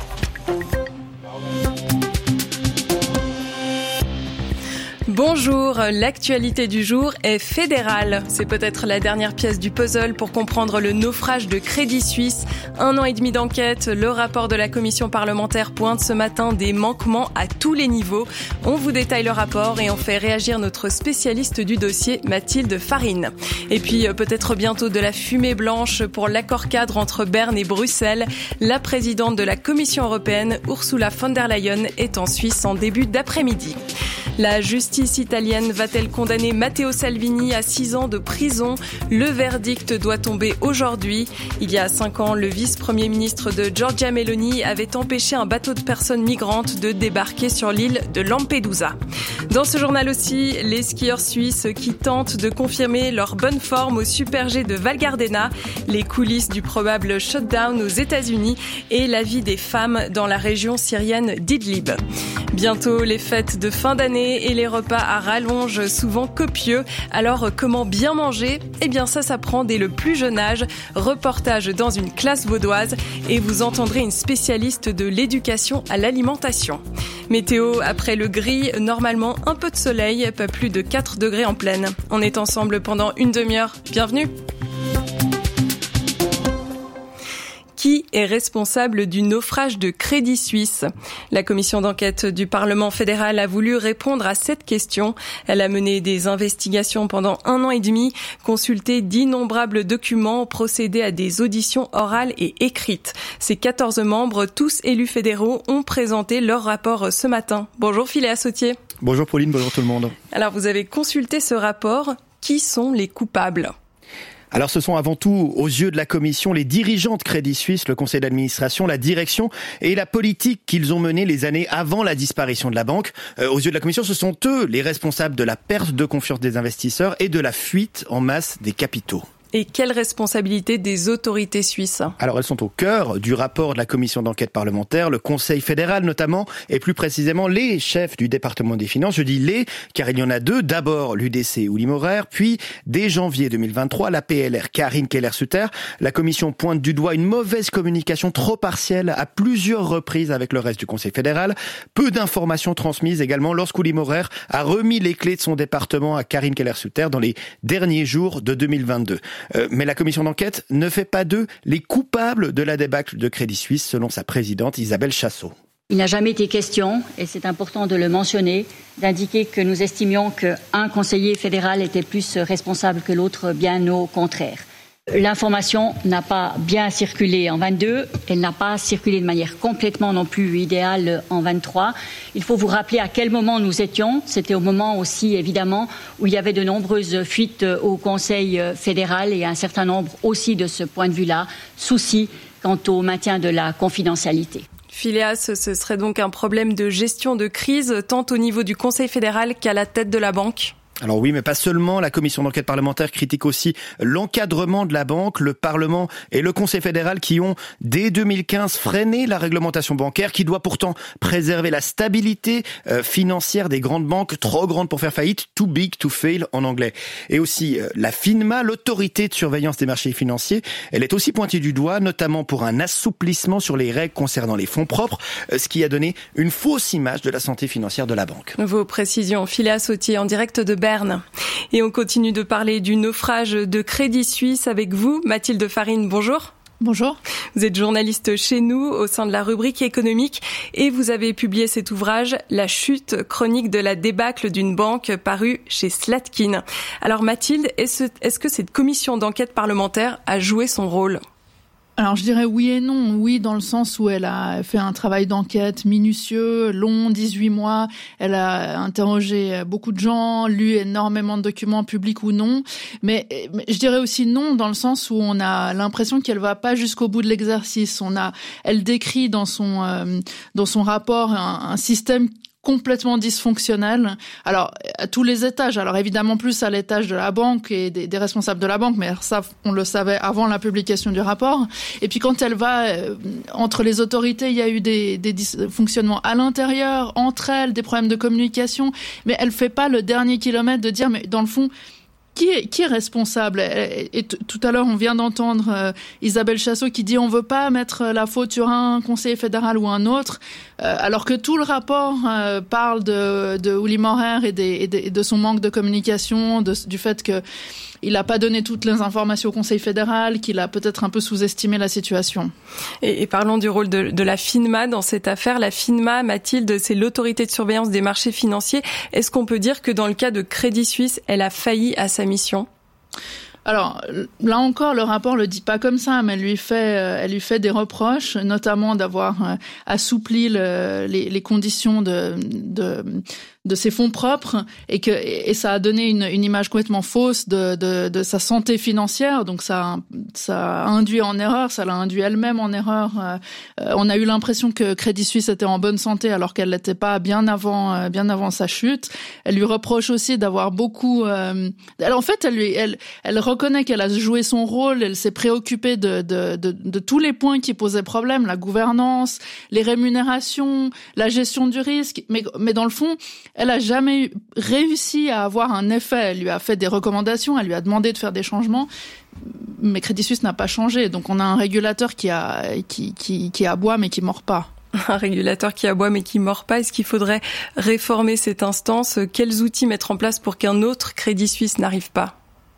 Bonjour, l'actualité du jour est fédérale. C'est peut-être la dernière pièce du puzzle pour comprendre le naufrage de Crédit Suisse. Un an et demi d'enquête, le rapport de la commission parlementaire pointe ce matin des manquements à tous les niveaux. On vous détaille le rapport et on fait réagir notre spécialiste du dossier, Mathilde Farine. Et puis peut-être bientôt de la fumée blanche pour l'accord cadre entre Berne et Bruxelles. La présidente de la Commission européenne, Ursula von der Leyen, est en Suisse en début d'après-midi. La justice italienne va-t-elle condamner Matteo Salvini à six ans de prison? Le verdict doit tomber aujourd'hui. Il y a cinq ans, le vice-premier ministre de Giorgia Meloni avait empêché un bateau de personnes migrantes de débarquer sur l'île de Lampedusa. Dans ce journal aussi, les skieurs suisses qui tentent de confirmer leur bonne forme au Super G de Val Gardena, les coulisses du probable shutdown aux États-Unis et la vie des femmes dans la région syrienne d'Idlib. Bientôt les fêtes de fin d'année et les repas à rallonge souvent copieux. Alors comment bien manger? Eh bien ça s'apprend dès le plus jeune âge. Reportage dans une classe vaudoise et vous entendrez une spécialiste de l'éducation à l'alimentation. Météo, après le gris, normalement un peu de soleil, pas plus de quatre degrés en pleine. On est ensemble pendant une demi-heure. Bienvenue. Qui est responsable du naufrage de Crédit Suisse? La commission d'enquête du Parlement fédéral a voulu répondre à cette question. Elle a mené des investigations pendant un an et demi, consulté d'innombrables documents, procédé à des auditions orales et écrites. Ces quatorze membres, tous élus fédéraux, ont présenté leur rapport ce matin. Bonjour Philéa Sautier. Bonjour Pauline, bonjour tout le monde. Alors vous avez consulté ce rapport. Qui sont les coupables ? Alors ce sont avant tout, aux yeux de la Commission, les dirigeants de Crédit Suisse, le conseil d'administration, la direction et la politique qu'ils ont menée les années avant la disparition de la banque. Euh, aux yeux de la Commission, ce sont eux les responsables de la perte de confiance des investisseurs et de la fuite en masse des capitaux. Et quelle responsabilité des autorités suisses? Alors elles sont au cœur du rapport de la commission d'enquête parlementaire, le Conseil fédéral notamment, et plus précisément les chefs du département des finances. Je dis les, car il y en a deux. D'abord l'U D C Uli Maurer, puis dès janvier deux mille vingt-trois, la P L R Karin Keller-Sutter. La commission pointe du doigt une mauvaise communication trop partielle à plusieurs reprises avec le reste du Conseil fédéral. Peu d'informations transmises également lorsqu'Uli Maurer a remis les clés de son département à Karin Keller-Sutter dans les derniers jours de deux mille vingt-deux. Euh, mais la commission d'enquête ne fait pas d'eux les coupables de la débâcle de Crédit Suisse, selon sa présidente Isabelle Chassot. Il n'a jamais été question, et c'est important de le mentionner, d'indiquer que nous estimions qu'un conseiller fédéral était plus responsable que l'autre, bien au contraire. L'information n'a pas bien circulé en vingt-deux, elle n'a pas circulé de manière complètement non plus idéale en vingt-trois. Il faut vous rappeler à quel moment nous étions. C'était au moment aussi, évidemment, où il y avait de nombreuses fuites au Conseil fédéral et un certain nombre aussi de ce point de vue-là, soucis quant au maintien de la confidentialité. Philéa, ce serait donc un problème de gestion de crise, tant au niveau du Conseil fédéral qu'à la tête de la banque ? Alors oui, mais pas seulement. La commission d'enquête parlementaire critique aussi l'encadrement de la banque, le Parlement et le Conseil fédéral qui ont, dès deux mille quinze, freiné la réglementation bancaire qui doit pourtant préserver la stabilité euh, financière des grandes banques, trop grandes pour faire faillite, too big to fail en anglais. Et aussi euh, la FINMA, l'autorité de surveillance des marchés financiers, elle est aussi pointée du doigt, notamment pour un assouplissement sur les règles concernant les fonds propres, euh, ce qui a donné une fausse image de la santé financière de la banque. Vos précisions, Philéa Sautier en direct de Berne. Et on continue de parler du naufrage de Crédit Suisse avec vous, Mathilde Farine. Bonjour. Bonjour. Vous êtes journaliste chez nous au sein de la rubrique économique et vous avez publié cet ouvrage « La chute chronique de la débâcle d'une banque » paru chez Slatkin. Alors Mathilde, est-ce, est-ce que cette commission d'enquête parlementaire a joué son rôle ? Alors je dirais oui et non. Oui, dans le sens où elle a fait un travail d'enquête minutieux, long, dix-huit mois. Elle a interrogé beaucoup de gens, lu énormément de documents publics ou non. Mais, mais je dirais aussi non dans le sens où on a l'impression qu'elle va pas jusqu'au bout de l'exercice. On a, elle décrit dans son euh, dans son rapport un, un système complètement dysfonctionnel. Alors, à tous les étages. Alors, évidemment, plus à l'étage de la banque et des, des responsables de la banque, mais ça, on le savait avant la publication du rapport. Et puis, quand elle va, euh, entre les autorités, il y a eu des, des dysfonctionnements à l'intérieur, entre elles, des problèmes de communication, mais elle fait pas le dernier kilomètre de dire, mais dans le fond, Qui est, qui est responsable? Et, et t- tout à l'heure, on vient d'entendre euh, Isabelle Chassot qui dit on veut pas mettre la faute sur un conseiller fédéral ou un autre, euh, alors que tout le rapport euh, parle de, de Uli Maurer et, des, et, de, et de son manque de communication, de, du fait que il n'a pas donné toutes les informations au Conseil fédéral, qu'il a peut-être un peu sous-estimé la situation. Et, et parlons du rôle de, de la FINMA dans cette affaire. La FINMA, Mathilde, c'est l'autorité de surveillance des marchés financiers. Est-ce qu'on peut dire que dans le cas de Crédit Suisse, elle a failli à sa mission ? Alors là encore, le rapport le dit pas comme ça, mais elle lui fait, elle lui fait des reproches, notamment d'avoir assoupli le, les, les conditions de, de de ses fonds propres et que et ça a donné une, une image complètement fausse de, de, de sa santé financière. Donc ça, ça a induit en erreur, ça l'a induit elle-même en erreur. Euh, on a eu l'impression que Crédit Suisse était en bonne santé alors qu'elle l'était pas bien avant, bien avant sa chute. Elle lui reproche aussi d'avoir beaucoup. Euh, elle, en fait, elle lui, elle, elle reconnaît qu'elle a joué son rôle. Elle s'est préoccupée de, de, de, de tous les points qui posaient problème, la gouvernance, les rémunérations, la gestion du risque. Mais, mais dans le fond, elle a jamais réussi à avoir un effet. Elle lui a fait des recommandations, elle lui a demandé de faire des changements, mais Crédit Suisse n'a pas changé. Donc on a un régulateur qui a qui qui qui aboie mais qui mord pas. Un régulateur qui aboie mais qui mord pas. Est-ce qu'il faudrait réformer cette instance ? Quels outils mettre en place pour qu'un autre Crédit Suisse n'arrive pas ?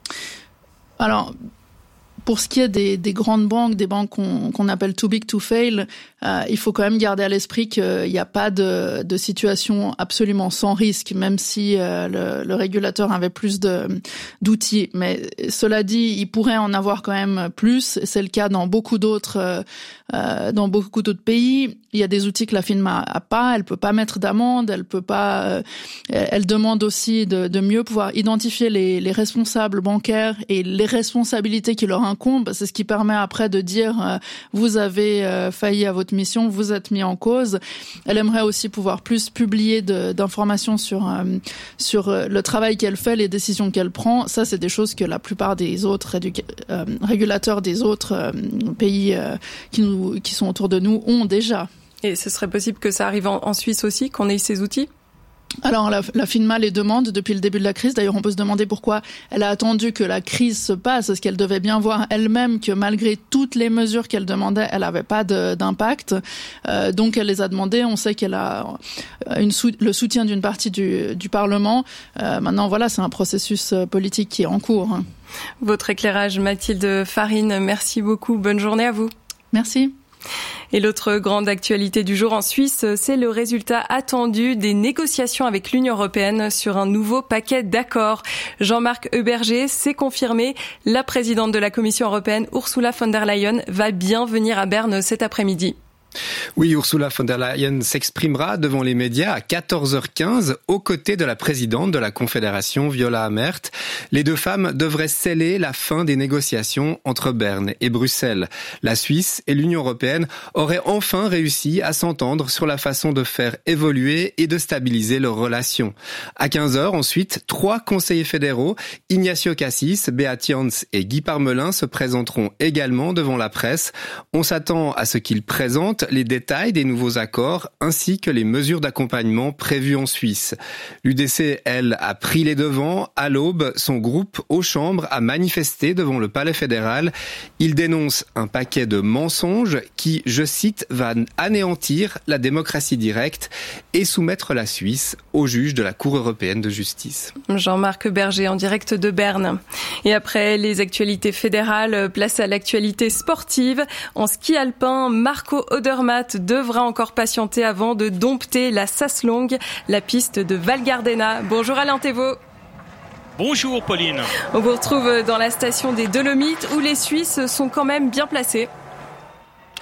Alors, pour ce qui est des, des grandes banques, des banques qu'on, qu'on appelle too big to fail, euh, il faut quand même garder à l'esprit qu'il n'y a pas de, de situation absolument sans risque, même si euh, le, le régulateur avait plus de, d'outils. Mais cela dit, il pourrait en avoir quand même plus. C'est le cas dans beaucoup d'autres, euh, dans beaucoup d'autres pays. Il y a des outils que la FINMA a pas. Elle peut pas mettre d'amende. Elle peut pas. Euh, elle demande aussi de, de mieux pouvoir identifier les, les responsables bancaires et les responsabilités qui leur incombent. C'est ce qui permet après de dire euh, vous avez euh, failli à votre mission, vous êtes mis en cause. Elle aimerait aussi pouvoir plus publier de, d'informations sur euh, sur le travail qu'elle fait, les décisions qu'elle prend. Ça, c'est des choses que la plupart des autres rédu- euh, régulateurs des autres euh, pays euh, qui nous qui sont autour de nous ont déjà. Et ce serait possible que ça arrive en, en Suisse aussi, qu'on ait ces outils ? Alors la, la FINMA les demande depuis le début de la crise. D'ailleurs, on peut se demander pourquoi elle a attendu que la crise se passe, parce qu'elle devait bien voir elle-même que malgré toutes les mesures qu'elle demandait, elle n'avait pas de, d'impact. Euh, donc elle les a demandées. On sait qu'elle a une sou- le soutien d'une partie du, du Parlement. Euh, maintenant, voilà, c'est un processus politique qui est en cours. Votre éclairage, Mathilde Farine, merci beaucoup. Bonne journée à vous. Merci. Et l'autre grande actualité du jour en Suisse, c'est le résultat attendu des négociations avec l'Union européenne sur un nouveau paquet d'accords. Jean-Marc Heuberger s'est confirmé. La présidente de la Commission européenne, Ursula von der Leyen, va bien venir à Berne cet après-midi. Oui, Ursula von der Leyen s'exprimera devant les médias à quatorze heures quinze aux côtés de la présidente de la Confédération, Viola Amherd. Les deux femmes devraient sceller la fin des négociations entre Berne et Bruxelles. La Suisse et l'Union européenne auraient enfin réussi à s'entendre sur la façon de faire évoluer et de stabiliser leurs relations. À quinze heures ensuite, trois conseillers fédéraux, Ignacio Cassis, Beat Jans et Guy Parmelin, se présenteront également devant la presse. On s'attend à ce qu'ils présentent les détails des nouveaux accords ainsi que les mesures d'accompagnement prévues en Suisse. L'U D C, elle, a pris les devants. À l'aube, son groupe aux chambres a manifesté devant le Palais fédéral. Il dénonce un paquet de mensonges qui, je cite, va anéantir la démocratie directe et soumettre la Suisse au juge de la Cour européenne de justice. Jean-Marc Berger en direct de Berne. Et après les actualités fédérales, place à l'actualité sportive. En ski alpin, Marco Odermatt devra encore patienter avant de dompter la Saslong, la piste de Val Gardena. Bonjour Alain Thévault. Bonjour Pauline. On vous retrouve dans la station des Dolomites où les Suisses sont quand même bien placés.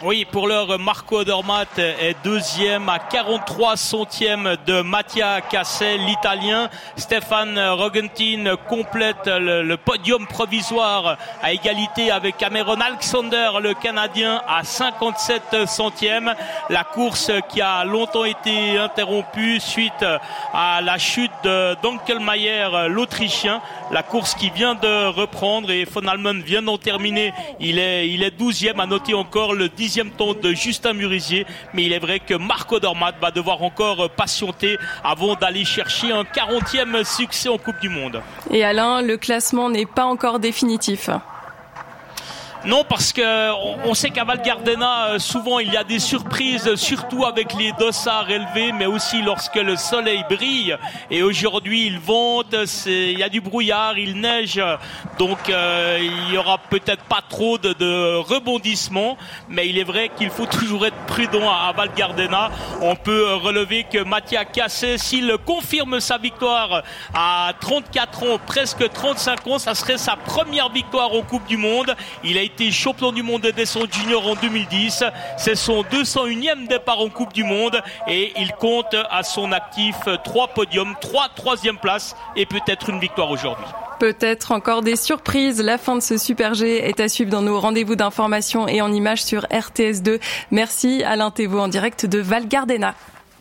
Oui, pour l'heure, Marco Odermatt est deuxième à quarante-trois centièmes de Mattia Cassel, l'Italien. Stefan Rogentin complète le, le podium provisoire à égalité avec Cameron Alexander, le Canadien, à cinquante-sept centièmes. La course qui a longtemps été interrompue suite à la chute de Dunkelmaier, l'Autrichien. La course qui vient de reprendre et Von Allmen vient d'en terminer. Il est, il est douzième, à noter encore le dixième temps de Justin Murisier. Mais il est vrai que Marco Odermatt va devoir encore patienter avant d'aller chercher un quarantième succès en Coupe du Monde. Et Alain, le classement n'est pas encore définitif. Non, parce que on sait qu'à Val Gardena, souvent il y a des surprises, surtout avec les dossards élevés, mais aussi lorsque le soleil brille. Et aujourd'hui, il vente, c'est, il y a du brouillard, il neige, donc euh, il y aura peut-être pas trop de, de rebondissements. Mais il est vrai qu'il faut toujours être prudent à, à Val Gardena. On peut relever que Mattia Cassel, s'il confirme sa victoire à trente-quatre ans, presque trente-cinq ans, ça serait sa première victoire en Coupe du Monde. Il a été été champion du monde des descentes juniors en deux mille dix. C'est son deux cent unième départ en Coupe du Monde et il compte à son actif trois podiums, trois troisième places et peut-être une victoire aujourd'hui. Peut-être encore des surprises. La fin de ce Super G est à suivre dans nos rendez-vous d'information et en images sur R T S deux. Merci Alain Thévaux en direct de Val Gardena.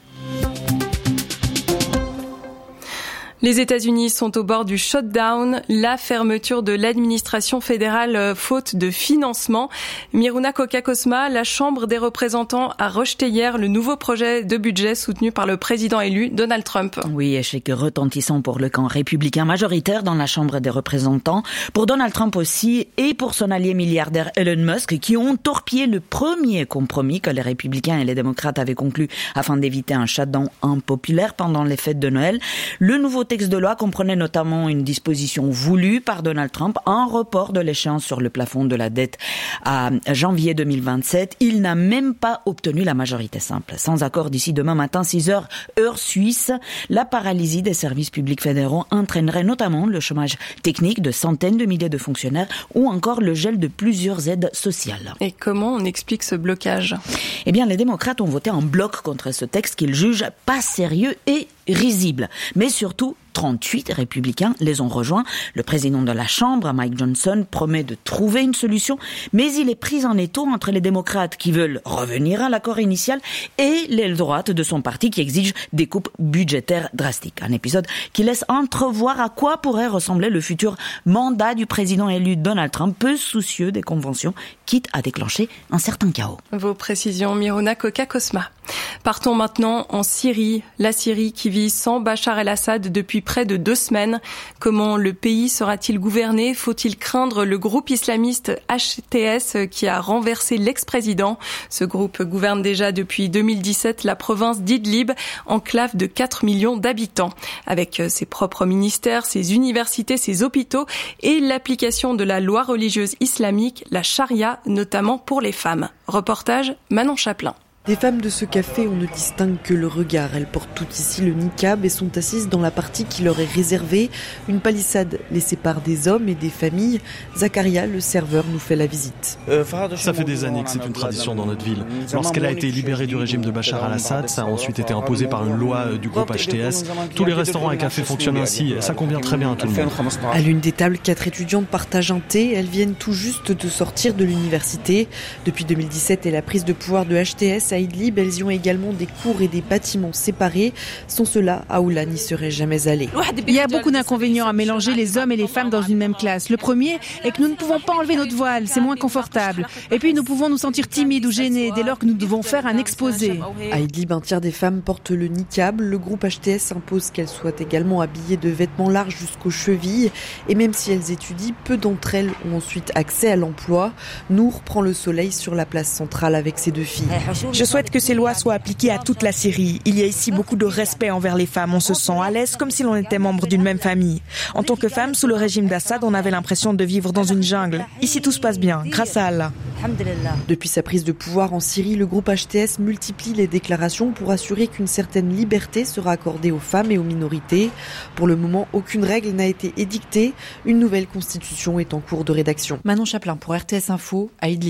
Les États-Unis sont au bord du shutdown, la fermeture de l'administration fédérale faute de financement. Miruna Koka-Cosma, la Chambre des représentants a rejeté hier le nouveau projet de budget soutenu par le président élu Donald Trump. Oui, échec retentissant pour le camp républicain majoritaire dans la Chambre des représentants, pour Donald Trump aussi et pour son allié milliardaire Elon Musk qui ont torpillé le premier compromis que les républicains et les démocrates avaient conclu afin d'éviter un shutdown impopulaire pendant les fêtes de Noël. Le nouveau texte de loi comprenait notamment une disposition voulue par Donald Trump, un report de l'échéance sur le plafond de la dette à janvier deux mille vingt-sept. Il n'a même pas obtenu la majorité simple. Sans accord d'ici demain matin, six heures, heure suisse, la paralysie des services publics fédéraux entraînerait notamment le chômage technique de centaines de milliers de fonctionnaires ou encore le gel de plusieurs aides sociales. Et comment on explique ce blocage ? Eh bien, les démocrates ont voté en bloc contre ce texte qu'ils jugent pas sérieux et risible. Mais surtout, trente-huit républicains les ont rejoints. Le président de la Chambre, Mike Johnson, promet de trouver une solution, mais il est pris en étau entre les démocrates qui veulent revenir à l'accord initial et l'aile droite de son parti qui exige des coupes budgétaires drastiques. Un épisode qui laisse entrevoir à quoi pourrait ressembler le futur mandat du président élu Donald Trump, peu soucieux des conventions, quitte à déclencher un certain chaos. Vos précisions, Miruna Koka-Cosma. Partons maintenant en Syrie. La Syrie qui vit sans Bachar el-Assad depuis près de deux semaines. Comment le pays sera-t-il gouverné ? Faut-il craindre le groupe islamiste H T S qui a renversé l'ex-président ? Ce groupe gouverne déjà depuis deux mille dix-sept la province d'Idlib, enclave de quatre millions d'habitants. Avec ses propres ministères, ses universités, ses hôpitaux et l'application de la loi religieuse islamique, la charia, notamment pour les femmes. Reportage Manon Chaplin. Des femmes de ce café, on ne distingue que le regard. Elles portent toutes ici le niqab et sont assises dans la partie qui leur est réservée. Une palissade les sépare des hommes et des familles. Zakaria, le serveur, nous fait la visite. Ça fait des années que c'est une tradition dans notre ville. Lorsqu'elle a été libérée du régime de Bachar al-Assad, ça a ensuite été imposé par une loi du groupe H T S. Tous les restaurants et cafés fonctionnent ainsi. Ça convient très bien à tout le monde. À l'une des tables, quatre étudiantes partagent un thé. Elles viennent tout juste de sortir de l'université. Depuis deux mille dix-sept et la prise de pouvoir de H T S, à Idlib, elles y ont également des cours et des bâtiments séparés. Sans cela, Aoula n'y serait jamais allée. Il y a beaucoup d'inconvénients à mélanger les hommes et les femmes dans une même classe. Le premier est que nous ne pouvons pas enlever notre voile, c'est moins confortable. Et puis nous pouvons nous sentir timides ou gênés dès lors que nous devons faire un exposé. À Idlib, un tiers des femmes portent le niqab. Le groupe H T S impose qu'elles soient également habillées de vêtements larges jusqu'aux chevilles. Et même si elles étudient, peu d'entre elles ont ensuite accès à l'emploi. Nour prend le soleil sur la place centrale avec ses deux filles. Je souhaite que ces lois soient appliquées à toute la Syrie. Il y a ici beaucoup de respect envers les femmes. On se sent à l'aise comme si l'on était membre d'une même famille. En tant que femme, sous le régime d'Assad, on avait l'impression de vivre dans une jungle. Ici, tout se passe bien, grâce à Allah. Depuis sa prise de pouvoir en Syrie, le groupe H T S multiplie les déclarations pour assurer qu'une certaine liberté sera accordée aux femmes et aux minorités. Pour le moment, aucune règle n'a été édictée. Une nouvelle constitution est en cours de rédaction. Manon Chaplin pour R T S Info à Idlib.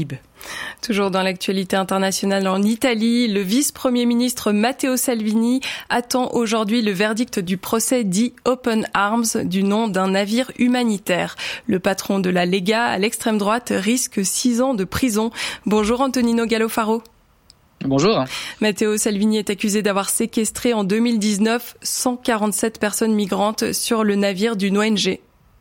Toujours dans l'actualité internationale en Italie, le vice-premier ministre Matteo Salvini attend aujourd'hui le verdict du procès dit Open Arms du nom d'un navire humanitaire. Le patron de la Lega à l'extrême droite risque six ans de prison. Bonjour Antonino Gallofaro. Bonjour. Matteo Salvini est accusé d'avoir séquestré en deux mille dix-neuf cent quarante-sept personnes migrantes sur le navire d'une O N G.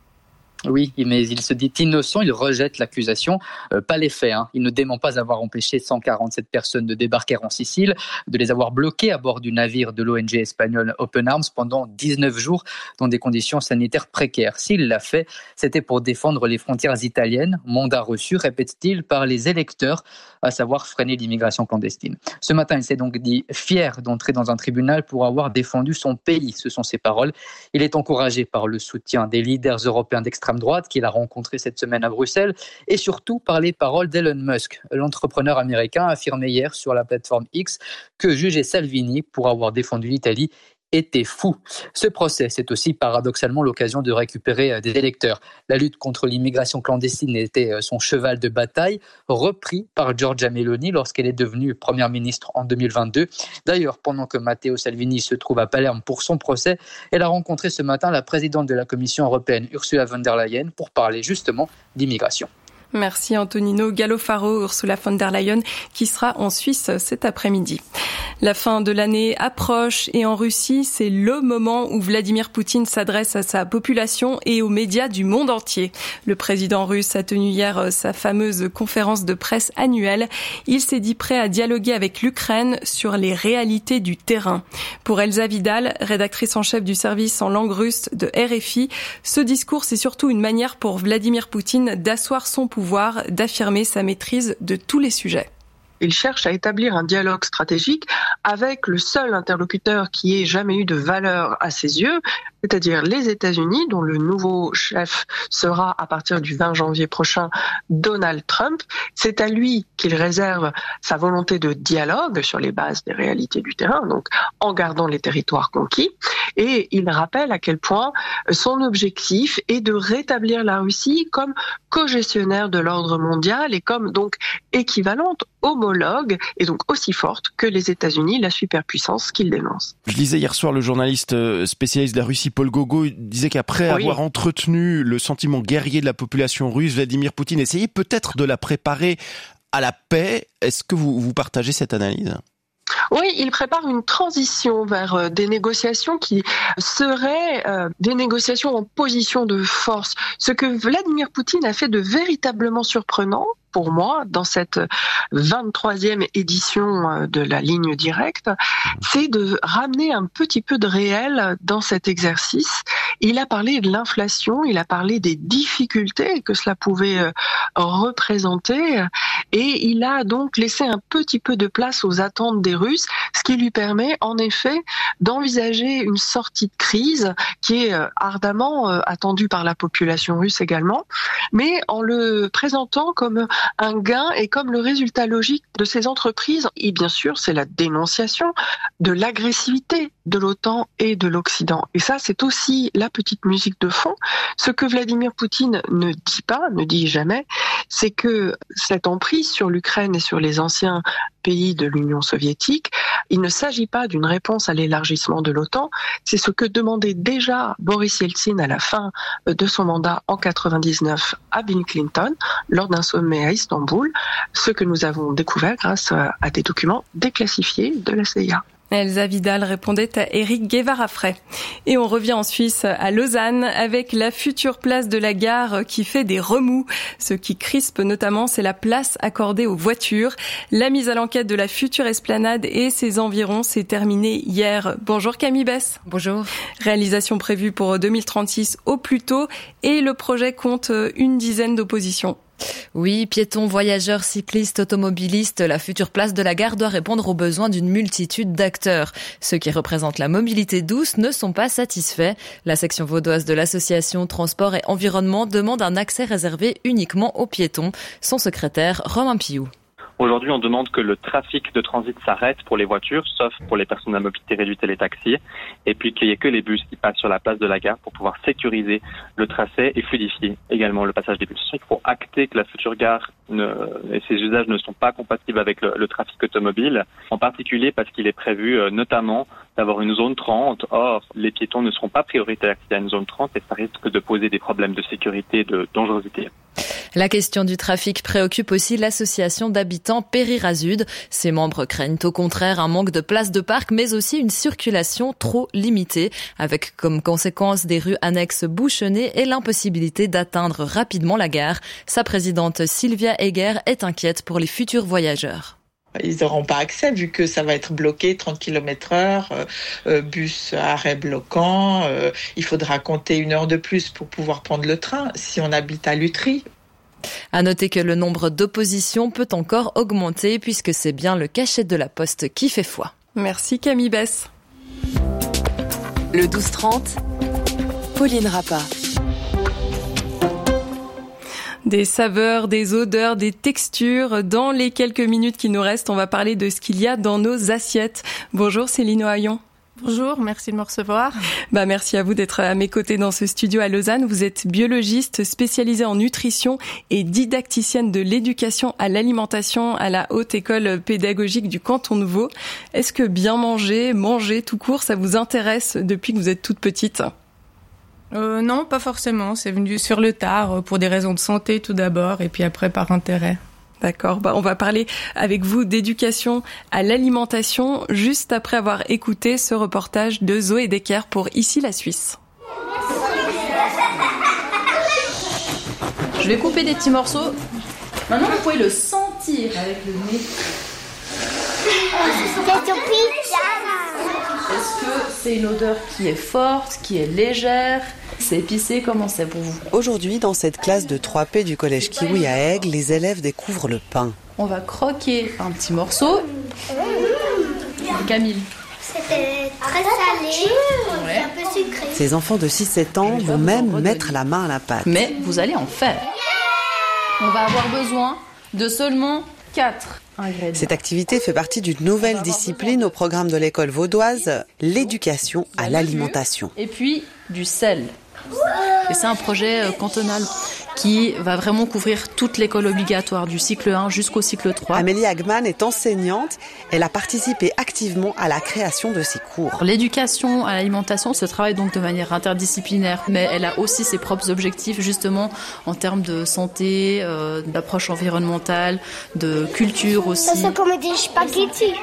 Oui, mais il se dit innocent, il rejette l'accusation, euh, pas les faits. Hein. Il ne dément pas avoir empêché cent quarante-sept personnes de débarquer en Sicile, de les avoir bloquées à bord du navire de l'O N G espagnole Open Arms pendant dix-neuf jours dans des conditions sanitaires précaires. S'il l'a fait, c'était pour défendre les frontières italiennes, mandat reçu, répète-t-il, par les électeurs, à savoir freiner l'immigration clandestine. Ce matin, il s'est donc dit fier d'entrer dans un tribunal pour avoir défendu son pays, ce sont ses paroles. Il est encouragé par le soutien des leaders européens d'extrême droite qu'il a rencontré cette semaine à Bruxelles et surtout par les paroles d'Elon Musk. L'entrepreneur américain a affirmé hier sur la plateforme X que juger Salvini pour avoir défendu l'Italie était fou. Ce procès, c'est aussi paradoxalement l'occasion de récupérer des électeurs. La lutte contre l'immigration clandestine était son cheval de bataille, repris par Giorgia Meloni lorsqu'elle est devenue première ministre en deux mille vingt-deux. D'ailleurs, pendant que Matteo Salvini se trouve à Palerme pour son procès, elle a rencontré ce matin la présidente de la Commission européenne, Ursula von der Leyen, pour parler justement d'immigration. Merci Antonino Gallofaro, Ursula von der Leyen, qui sera en Suisse cet après-midi. La fin de l'année approche et en Russie, c'est le moment où Vladimir Poutine s'adresse à sa population et aux médias du monde entier. Le président russe a tenu hier sa fameuse conférence de presse annuelle. Il s'est dit prêt à dialoguer avec l'Ukraine sur les réalités du terrain. Pour Elsa Vidal, rédactrice en chef du service en langue russe de R F I, ce discours, c'est surtout une manière pour Vladimir Poutine d'asseoir son pouvoir, d'affirmer sa maîtrise de tous les sujets. Il cherche à établir un dialogue stratégique avec le seul interlocuteur qui ait jamais eu de valeur à ses yeux, c'est-à-dire les États-Unis, dont le nouveau chef sera à partir du vingt janvier prochain Donald Trump. C'est à lui qu'il réserve sa volonté de dialogue sur les bases des réalités du terrain, donc en gardant les territoires conquis. Et il rappelle à quel point son objectif est de rétablir la Russie comme co-gestionnaire de l'ordre mondial et comme donc équivalente, homologue et donc aussi forte que les États-Unis, la superpuissance qu'il dénonce. Je lisais hier soir le journaliste spécialiste de la Russie Paul Gogo disait qu'après oui. avoir entretenu le sentiment guerrier de la population russe, Vladimir Poutine essayait peut-être de la préparer à la paix. Est-ce que vous, vous partagez cette analyse ? Oui, il prépare une transition vers des négociations qui seraient euh, des négociations en position de force. Ce que Vladimir Poutine a fait de véritablement surprenant, pour moi, dans cette vingt-troisième édition de la ligne directe, c'est de ramener un petit peu de réel dans cet exercice. Il a parlé de l'inflation, il a parlé des difficultés que cela pouvait représenter, et il a donc laissé un petit peu de place aux attentes des Russes, ce qui lui permet en effet d'envisager une sortie de crise qui est ardemment attendue par la population russe également, mais en le présentant comme un gain et comme le résultat logique de ces entreprises. Et bien sûr, c'est la dénonciation de l'agressivité de l'OTAN et de l'Occident. Et ça, c'est aussi la petite musique de fond. Ce que Vladimir Poutine ne dit pas, ne dit jamais, c'est que cette emprise sur l'Ukraine et sur les anciens pays de l'Union soviétique, il ne s'agit pas d'une réponse à l'élargissement de l'OTAN, c'est ce que demandait déjà Boris Yeltsin à la fin de son mandat en quatre-vingt-dix-neuf à Bill Clinton, lors d'un sommet à Istanbul, ce que nous avons découvert grâce à des documents déclassifiés de la C I A. Elsa Vidal répondait à Éric Guevara-Fray. Et on revient en Suisse, à Lausanne, avec la future place de la gare qui fait des remous. Ce qui crispe notamment, c'est la place accordée aux voitures. La mise à l'enquête de la future esplanade et ses environs s'est terminée hier. Bonjour Camille Bess. Bonjour. Réalisation prévue pour deux mille trente-six au plus tôt et le projet compte une dizaine d'oppositions. Oui, piétons, voyageurs, cyclistes, automobilistes, la future place de la gare doit répondre aux besoins d'une multitude d'acteurs. Ceux qui représentent la mobilité douce ne sont pas satisfaits. La section vaudoise de l'association Transport et Environnement demande un accès réservé uniquement aux piétons. Son secrétaire, Romain Piou. Aujourd'hui, on demande que le trafic de transit s'arrête pour les voitures, sauf pour les personnes à mobilité réduite et les taxis, et puis qu'il n'y ait que les bus qui passent sur la place de la gare pour pouvoir sécuriser le tracé et fluidifier également le passage des bus. Il faut acter que la future gare ne, et ses usages ne sont pas compatibles avec le, le trafic automobile, en particulier parce qu'il est prévu euh, notamment d'avoir une zone trente. Or, les piétons ne seront pas prioritaires s'il y a une zone trente et ça risque de poser des problèmes de sécurité et de dangerosité. La question du trafic préoccupe aussi l'association d'habitants Peyrirazud. Ses membres craignent au contraire un manque de places de parc, mais aussi une circulation trop limitée, avec comme conséquence des rues annexes bouchonnées et l'impossibilité d'atteindre rapidement la gare. Sa présidente Sylvia Egger est inquiète pour les futurs voyageurs. Ils n'auront pas accès vu que ça va être bloqué trente kilomètres heure, euh, bus arrêt bloquant. Euh, il faudra compter une heure de plus pour pouvoir prendre le train si on habite à Lutry. À noter que le nombre d'oppositions peut encore augmenter puisque c'est bien le cachet de la Poste qui fait foi. Merci Camille Bess. Le douze trente, Pauline Rappa. Des saveurs, des odeurs, des textures. Dans les quelques minutes qui nous restent, on va parler de ce qu'il y a dans nos assiettes. Bonjour Céline Ohaillon. Bonjour, merci de me recevoir. Bah, merci à vous d'être à mes côtés dans ce studio à Lausanne. Vous êtes biologiste spécialisée en nutrition et didacticienne de l'éducation à l'alimentation à la Haute École pédagogique du canton de Vaud. Est-ce que bien manger, manger tout court, ça vous intéresse depuis que vous êtes toute petite ? Euh, non, pas forcément. C'est venu sur le tard pour des raisons de santé tout d'abord et puis après par intérêt. D'accord. Bah, on va parler avec vous d'éducation à l'alimentation juste après avoir écouté ce reportage de Zoé Decker pour Ici la Suisse. Je vais couper des petits morceaux. Maintenant, vous pouvez le sentir avec le nez. Est-ce que c'est une odeur qui est forte, qui est légère ? C'est épicé, comment c'est pour vous ? Aujourd'hui, dans cette classe de trois P du collège Kiwi à Aigle, les élèves découvrent le pain. On va croquer un petit morceau. Camille. C'était très salé, ouais. Un peu sucré. Ces enfants de six sept ans vont même mettre la main à la pâte. Mais vous allez en faire. On va avoir besoin de seulement quatre ingrédients. Cette activité fait partie d'une nouvelle discipline au programme de l'école vaudoise, l'éducation à l'alimentation. Et puis du sel. Et c'est un projet cantonal qui va vraiment couvrir toute l'école obligatoire du cycle un jusqu'au cycle trois. Amélie Hagman est enseignante. Elle a participé activement à la création de ces cours. L'éducation à l'alimentation se travaille donc de manière interdisciplinaire, mais elle a aussi ses propres objectifs justement en termes de santé, euh, d'approche environnementale, de culture aussi. Ça c'est comme des spaghettis.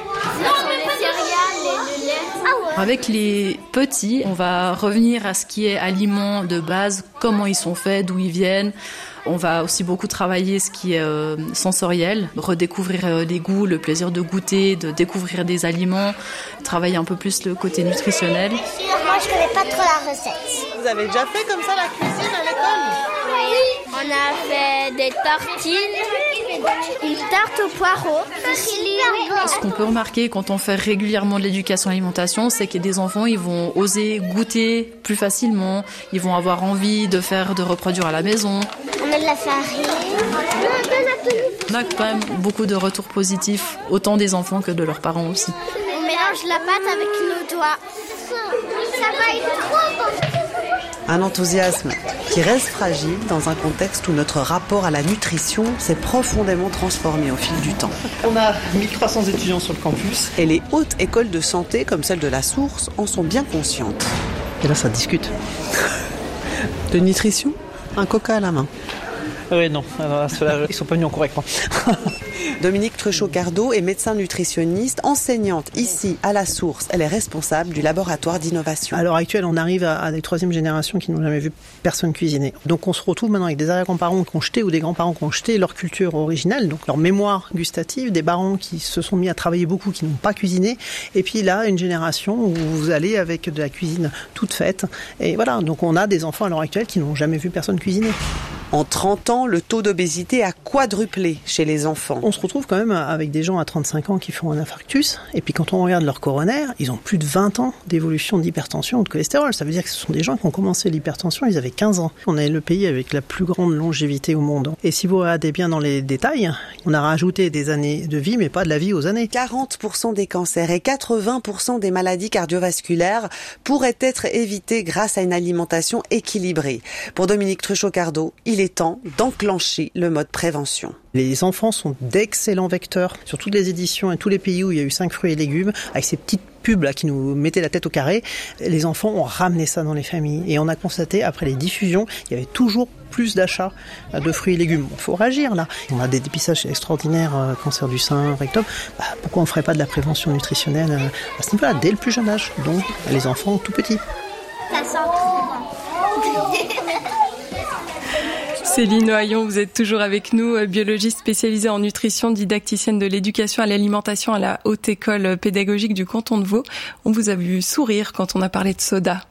Avec les petits, on va revenir à ce qui est aliments de base, comment ils sont faits, d'où ils viennent. On va aussi beaucoup travailler ce qui est euh, sensoriel, redécouvrir euh, les goûts, le plaisir de goûter, de découvrir des aliments, travailler un peu plus le côté nutritionnel. Moi, je connais pas trop la recette. Vous avez déjà fait comme ça la cuisine à l'école ? Oui. On a fait des tartines, une tarte au poireau. Ce qu'on peut remarquer quand on fait régulièrement de l'éducation à l'alimentation, c'est que des enfants, ils vont oser goûter plus facilement, ils vont avoir envie de faire, de reproduire à la maison. On a de la farine. On a quand même beaucoup de retours positifs, autant des enfants que de leurs parents aussi. On mélange la pâte avec nos doigts. Ça va être trop bon. Un enthousiasme qui reste fragile dans un contexte où notre rapport à la nutrition s'est profondément transformé au fil du temps. On a mille trois cents étudiants sur le campus. Et les hautes écoles de santé, comme celle de la Source, en sont bien conscientes. Et là, ça discute. De nutrition ? Un coca à la main. Oui, non, alors, ceux-là, ils sont pas venus en cours avec moi. Dominique Truchot-Cardo est médecin nutritionniste, enseignante ici à la Source. Elle est responsable du laboratoire d'innovation. À l'heure actuelle, on arrive à, à des troisième générations qui n'ont jamais vu personne cuisiner. Donc on se retrouve maintenant avec des arrière-grands-parents qui ont jeté ou des grands-parents qui ont jeté leur culture originale, donc leur mémoire gustative, des parents qui se sont mis à travailler beaucoup, qui n'ont pas cuisiné. Et puis là, une génération où vous allez avec de la cuisine toute faite. Et voilà, donc on a des enfants à l'heure actuelle qui n'ont jamais vu personne cuisiner. En trente ans, le taux d'obésité a quadruplé chez les enfants. On se retrouve quand même avec des gens à trente-cinq ans qui font un infarctus. Et puis quand on regarde leur coronaire, ils ont plus de vingt ans d'évolution d'hypertension ou de cholestérol. Ça veut dire que ce sont des gens qui ont commencé l'hypertension, ils avaient quinze ans. On est le pays avec la plus grande longévité au monde. Et si vous regardez bien dans les détails, on a rajouté des années de vie, mais pas de la vie aux années. quarante pour cent des cancers et quatre-vingts pour cent des maladies cardiovasculaires pourraient être évités grâce à une alimentation équilibrée. Pour Dominique Truchot-Cardo, il est temps d'enclencher le mode prévention. Les enfants sont d'excellents vecteurs sur toutes les éditions et tous les pays où il y a eu cinq fruits et légumes, avec ces petites pubs là qui nous mettaient la tête au carré. Les enfants ont ramené ça dans les familles et on a constaté après les diffusions, il y avait toujours plus d'achats de fruits et légumes. Il faut réagir là. On a des dépistages extraordinaires, euh, cancer du sein, rectum. Bah, pourquoi on ne ferait pas de la prévention nutritionnelle euh, à ce niveau-là, dès le plus jeune âge, donc les enfants tout petits. Ça sent trop bon. Céline Ohaillon, vous êtes toujours avec nous, biologiste spécialisée en nutrition, didacticienne de l'éducation à l'alimentation à la Haute École pédagogique du canton de Vaud. On vous a vu sourire quand on a parlé de soda.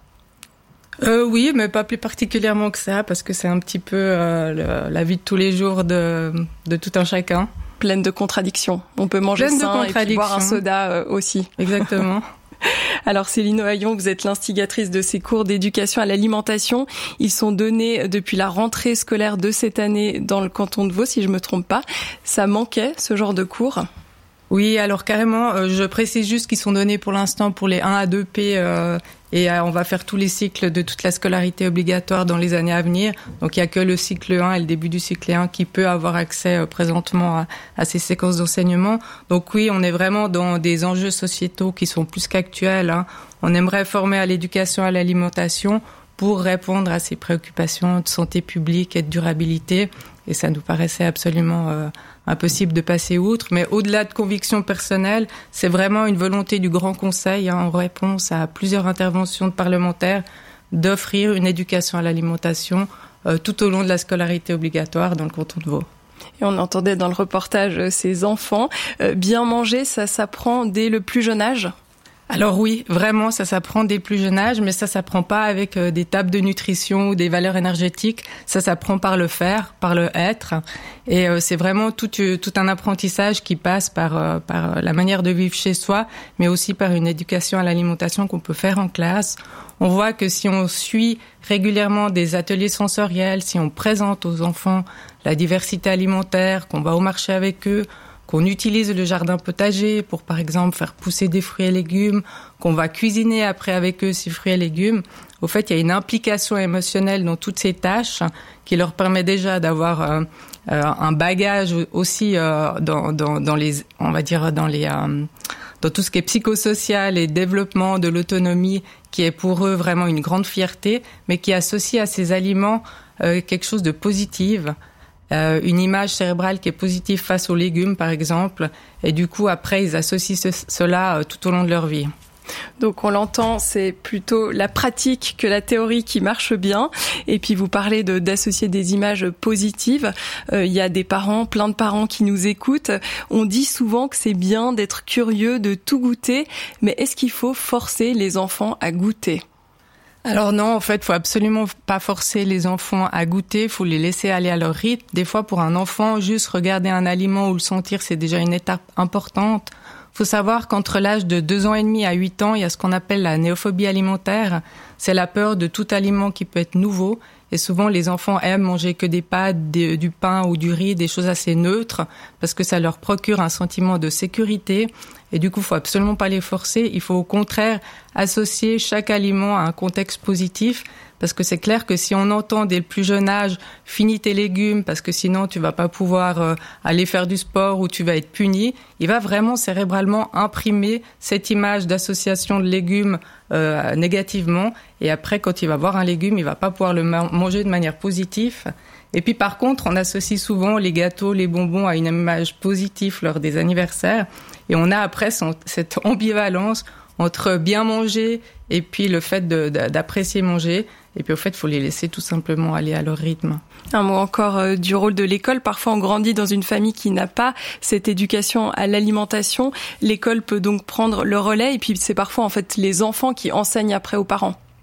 Euh, oui, mais pas plus particulièrement que ça, parce que c'est un petit peu euh, le, la vie de tous les jours de, de tout un chacun. Pleine de contradictions. On peut manger Pleine sain et puis boire un soda euh, aussi. Exactement. Alors Céline Ohaillon, vous êtes l'instigatrice de ces cours d'éducation à l'alimentation. Ils sont donnés depuis la rentrée scolaire de cette année dans le canton de Vaud, si je me trompe pas. Ça manquait, ce genre de cours ? Oui, alors carrément, euh, je précise juste qu'ils sont donnés pour l'instant pour les un à deux P euh, et euh, on va faire tous les cycles de toute la scolarité obligatoire dans les années à venir. Donc il y a que le cycle un et le début du cycle un qui peut avoir accès euh, présentement à, à ces séquences d'enseignement. Donc oui, on est vraiment dans des enjeux sociétaux qui sont plus qu'actuels, hein. On aimerait former à l'éducation à l'alimentation pour répondre à ces préoccupations de santé publique et de durabilité. Et ça nous paraissait absolument euh, impossible de passer outre. Mais au-delà de convictions personnelles, c'est vraiment une volonté du Grand Conseil, hein, en réponse à plusieurs interventions de parlementaires, d'offrir une éducation à l'alimentation euh, tout au long de la scolarité obligatoire dans le canton de Vaud. Et on entendait dans le reportage euh, ces enfants. Euh, bien manger, ça s'apprend dès le plus jeune âge ? Alors oui, vraiment, ça s'apprend dès le plus jeune âge, mais ça s'apprend pas avec euh, des tables de nutrition ou des valeurs énergétiques. Ça s'apprend par le faire, par le être. Et euh, c'est vraiment tout, euh, tout un apprentissage qui passe par, euh, par la manière de vivre chez soi, mais aussi par une éducation à l'alimentation qu'on peut faire en classe. On voit que si on suit régulièrement des ateliers sensoriels, si on présente aux enfants la diversité alimentaire, qu'on va au marché avec eux, qu'on utilise le jardin potager pour, par exemple, faire pousser des fruits et légumes, qu'on va cuisiner après avec eux ces fruits et légumes. Au fait, il y a une implication émotionnelle dans toutes ces tâches qui leur permet déjà d'avoir euh, euh, un bagage aussi euh, dans, dans, dans les, on va dire, dans les, euh, dans tout ce qui est psychosocial et développement de l'autonomie, qui est pour eux vraiment une grande fierté, mais qui associe à ces aliments euh, quelque chose de positif. Euh, une image cérébrale qui est positive face aux légumes, par exemple, et du coup, après, ils associent ce, cela euh, tout au long de leur vie. Donc on l'entend, c'est plutôt la pratique que la théorie qui marche bien. Et puis vous parlez de, d'associer des images positives. Euh, il y a des parents, plein de parents qui nous écoutent. On dit souvent que c'est bien d'être curieux, de tout goûter, mais est-ce qu'il faut forcer les enfants à goûter ? Alors non, en fait, faut absolument pas forcer les enfants à goûter, faut les laisser aller à leur rythme. Des fois, pour un enfant, juste regarder un aliment ou le sentir, c'est déjà une étape importante. Faut savoir qu'entre l'âge de deux ans et demi à huit ans, il y a ce qu'on appelle la néophobie alimentaire. C'est la peur de tout aliment qui peut être nouveau. Et souvent, les enfants aiment manger que des pâtes, des, du pain ou du riz, des choses assez neutres, parce que ça leur procure un sentiment de sécurité. Et du coup, il faut absolument pas les forcer. Il faut au contraire associer chaque aliment à un contexte positif, parce que c'est clair que si on entend dès le plus jeune âge « finis tes légumes parce que sinon tu vas pas pouvoir euh, aller faire du sport ou tu vas être puni », il va vraiment cérébralement imprimer cette image d'association de légumes euh, négativement. Et après, quand il va voir un légume, il va pas pouvoir le manger de manière positive. Et puis par contre, on associe souvent les gâteaux, les bonbons à une image positive lors des anniversaires. Et on a après son, cette ambivalence entre bien manger et puis le fait de, de, d'apprécier manger. Et puis au fait, il faut les laisser tout simplement aller à leur rythme. Un mot encore euh, du rôle de l'école. Parfois, on grandit dans une famille qui n'a pas cette éducation à l'alimentation. L'école peut donc prendre le relais et puis c'est parfois en fait les enfants qui enseignent après aux parents.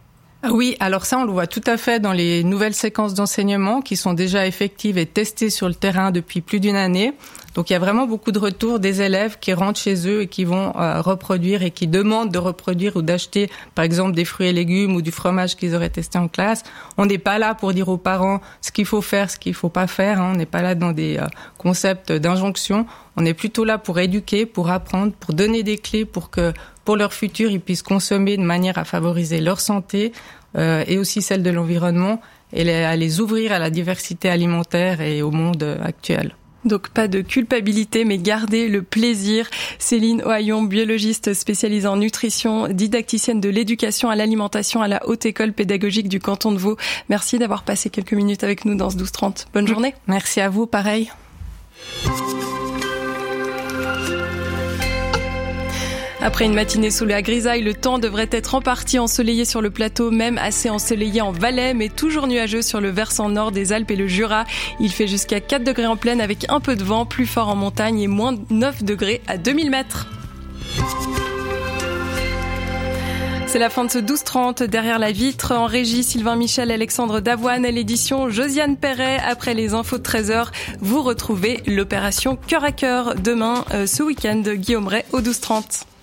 Oui, alors ça, on le voit tout à fait dans les nouvelles séquences d'enseignement qui sont déjà effectives et testées sur le terrain depuis plus d'une année. Donc, il y a vraiment beaucoup de retours des élèves qui rentrent chez eux et qui vont euh, reproduire et qui demandent de reproduire ou d'acheter, par exemple, des fruits et légumes ou du fromage qu'ils auraient testé en classe. On n'est pas là pour dire aux parents ce qu'il faut faire, ce qu'il faut pas faire. Hein. On n'est pas là dans des euh, concepts d'injonction. On est plutôt là pour éduquer, pour apprendre, pour donner des clés pour que, pour leur futur, ils puissent consommer de manière à favoriser leur santé euh, et aussi celle de l'environnement et les, à les ouvrir à la diversité alimentaire et au monde actuel. Donc pas de culpabilité, mais garder le plaisir. Céline Ohaillon, biologiste spécialisée en nutrition, didacticienne de l'éducation à l'alimentation à la Haute École Pédagogique du canton de Vaud. Merci d'avoir passé quelques minutes avec nous dans ce douze trente. Bonne journée. Merci à vous, pareil. Après une matinée sous la grisaille, le temps devrait être en partie ensoleillé sur le plateau, même assez ensoleillé en Valais, mais toujours nuageux sur le versant nord des Alpes et le Jura. Il fait jusqu'à quatre degrés en plaine avec un peu de vent, plus fort en montagne et moins neuf degrés à deux mille mètres. C'est la fin de ce douze trente. Derrière la vitre, en régie, Sylvain Michel, Alexandre Davoine, à l'édition Josiane Perret. Après les infos de treize heures, vous retrouvez l'opération Cœur à Cœur. Demain, euh, ce week-end, Guillaume Ray au douze trente.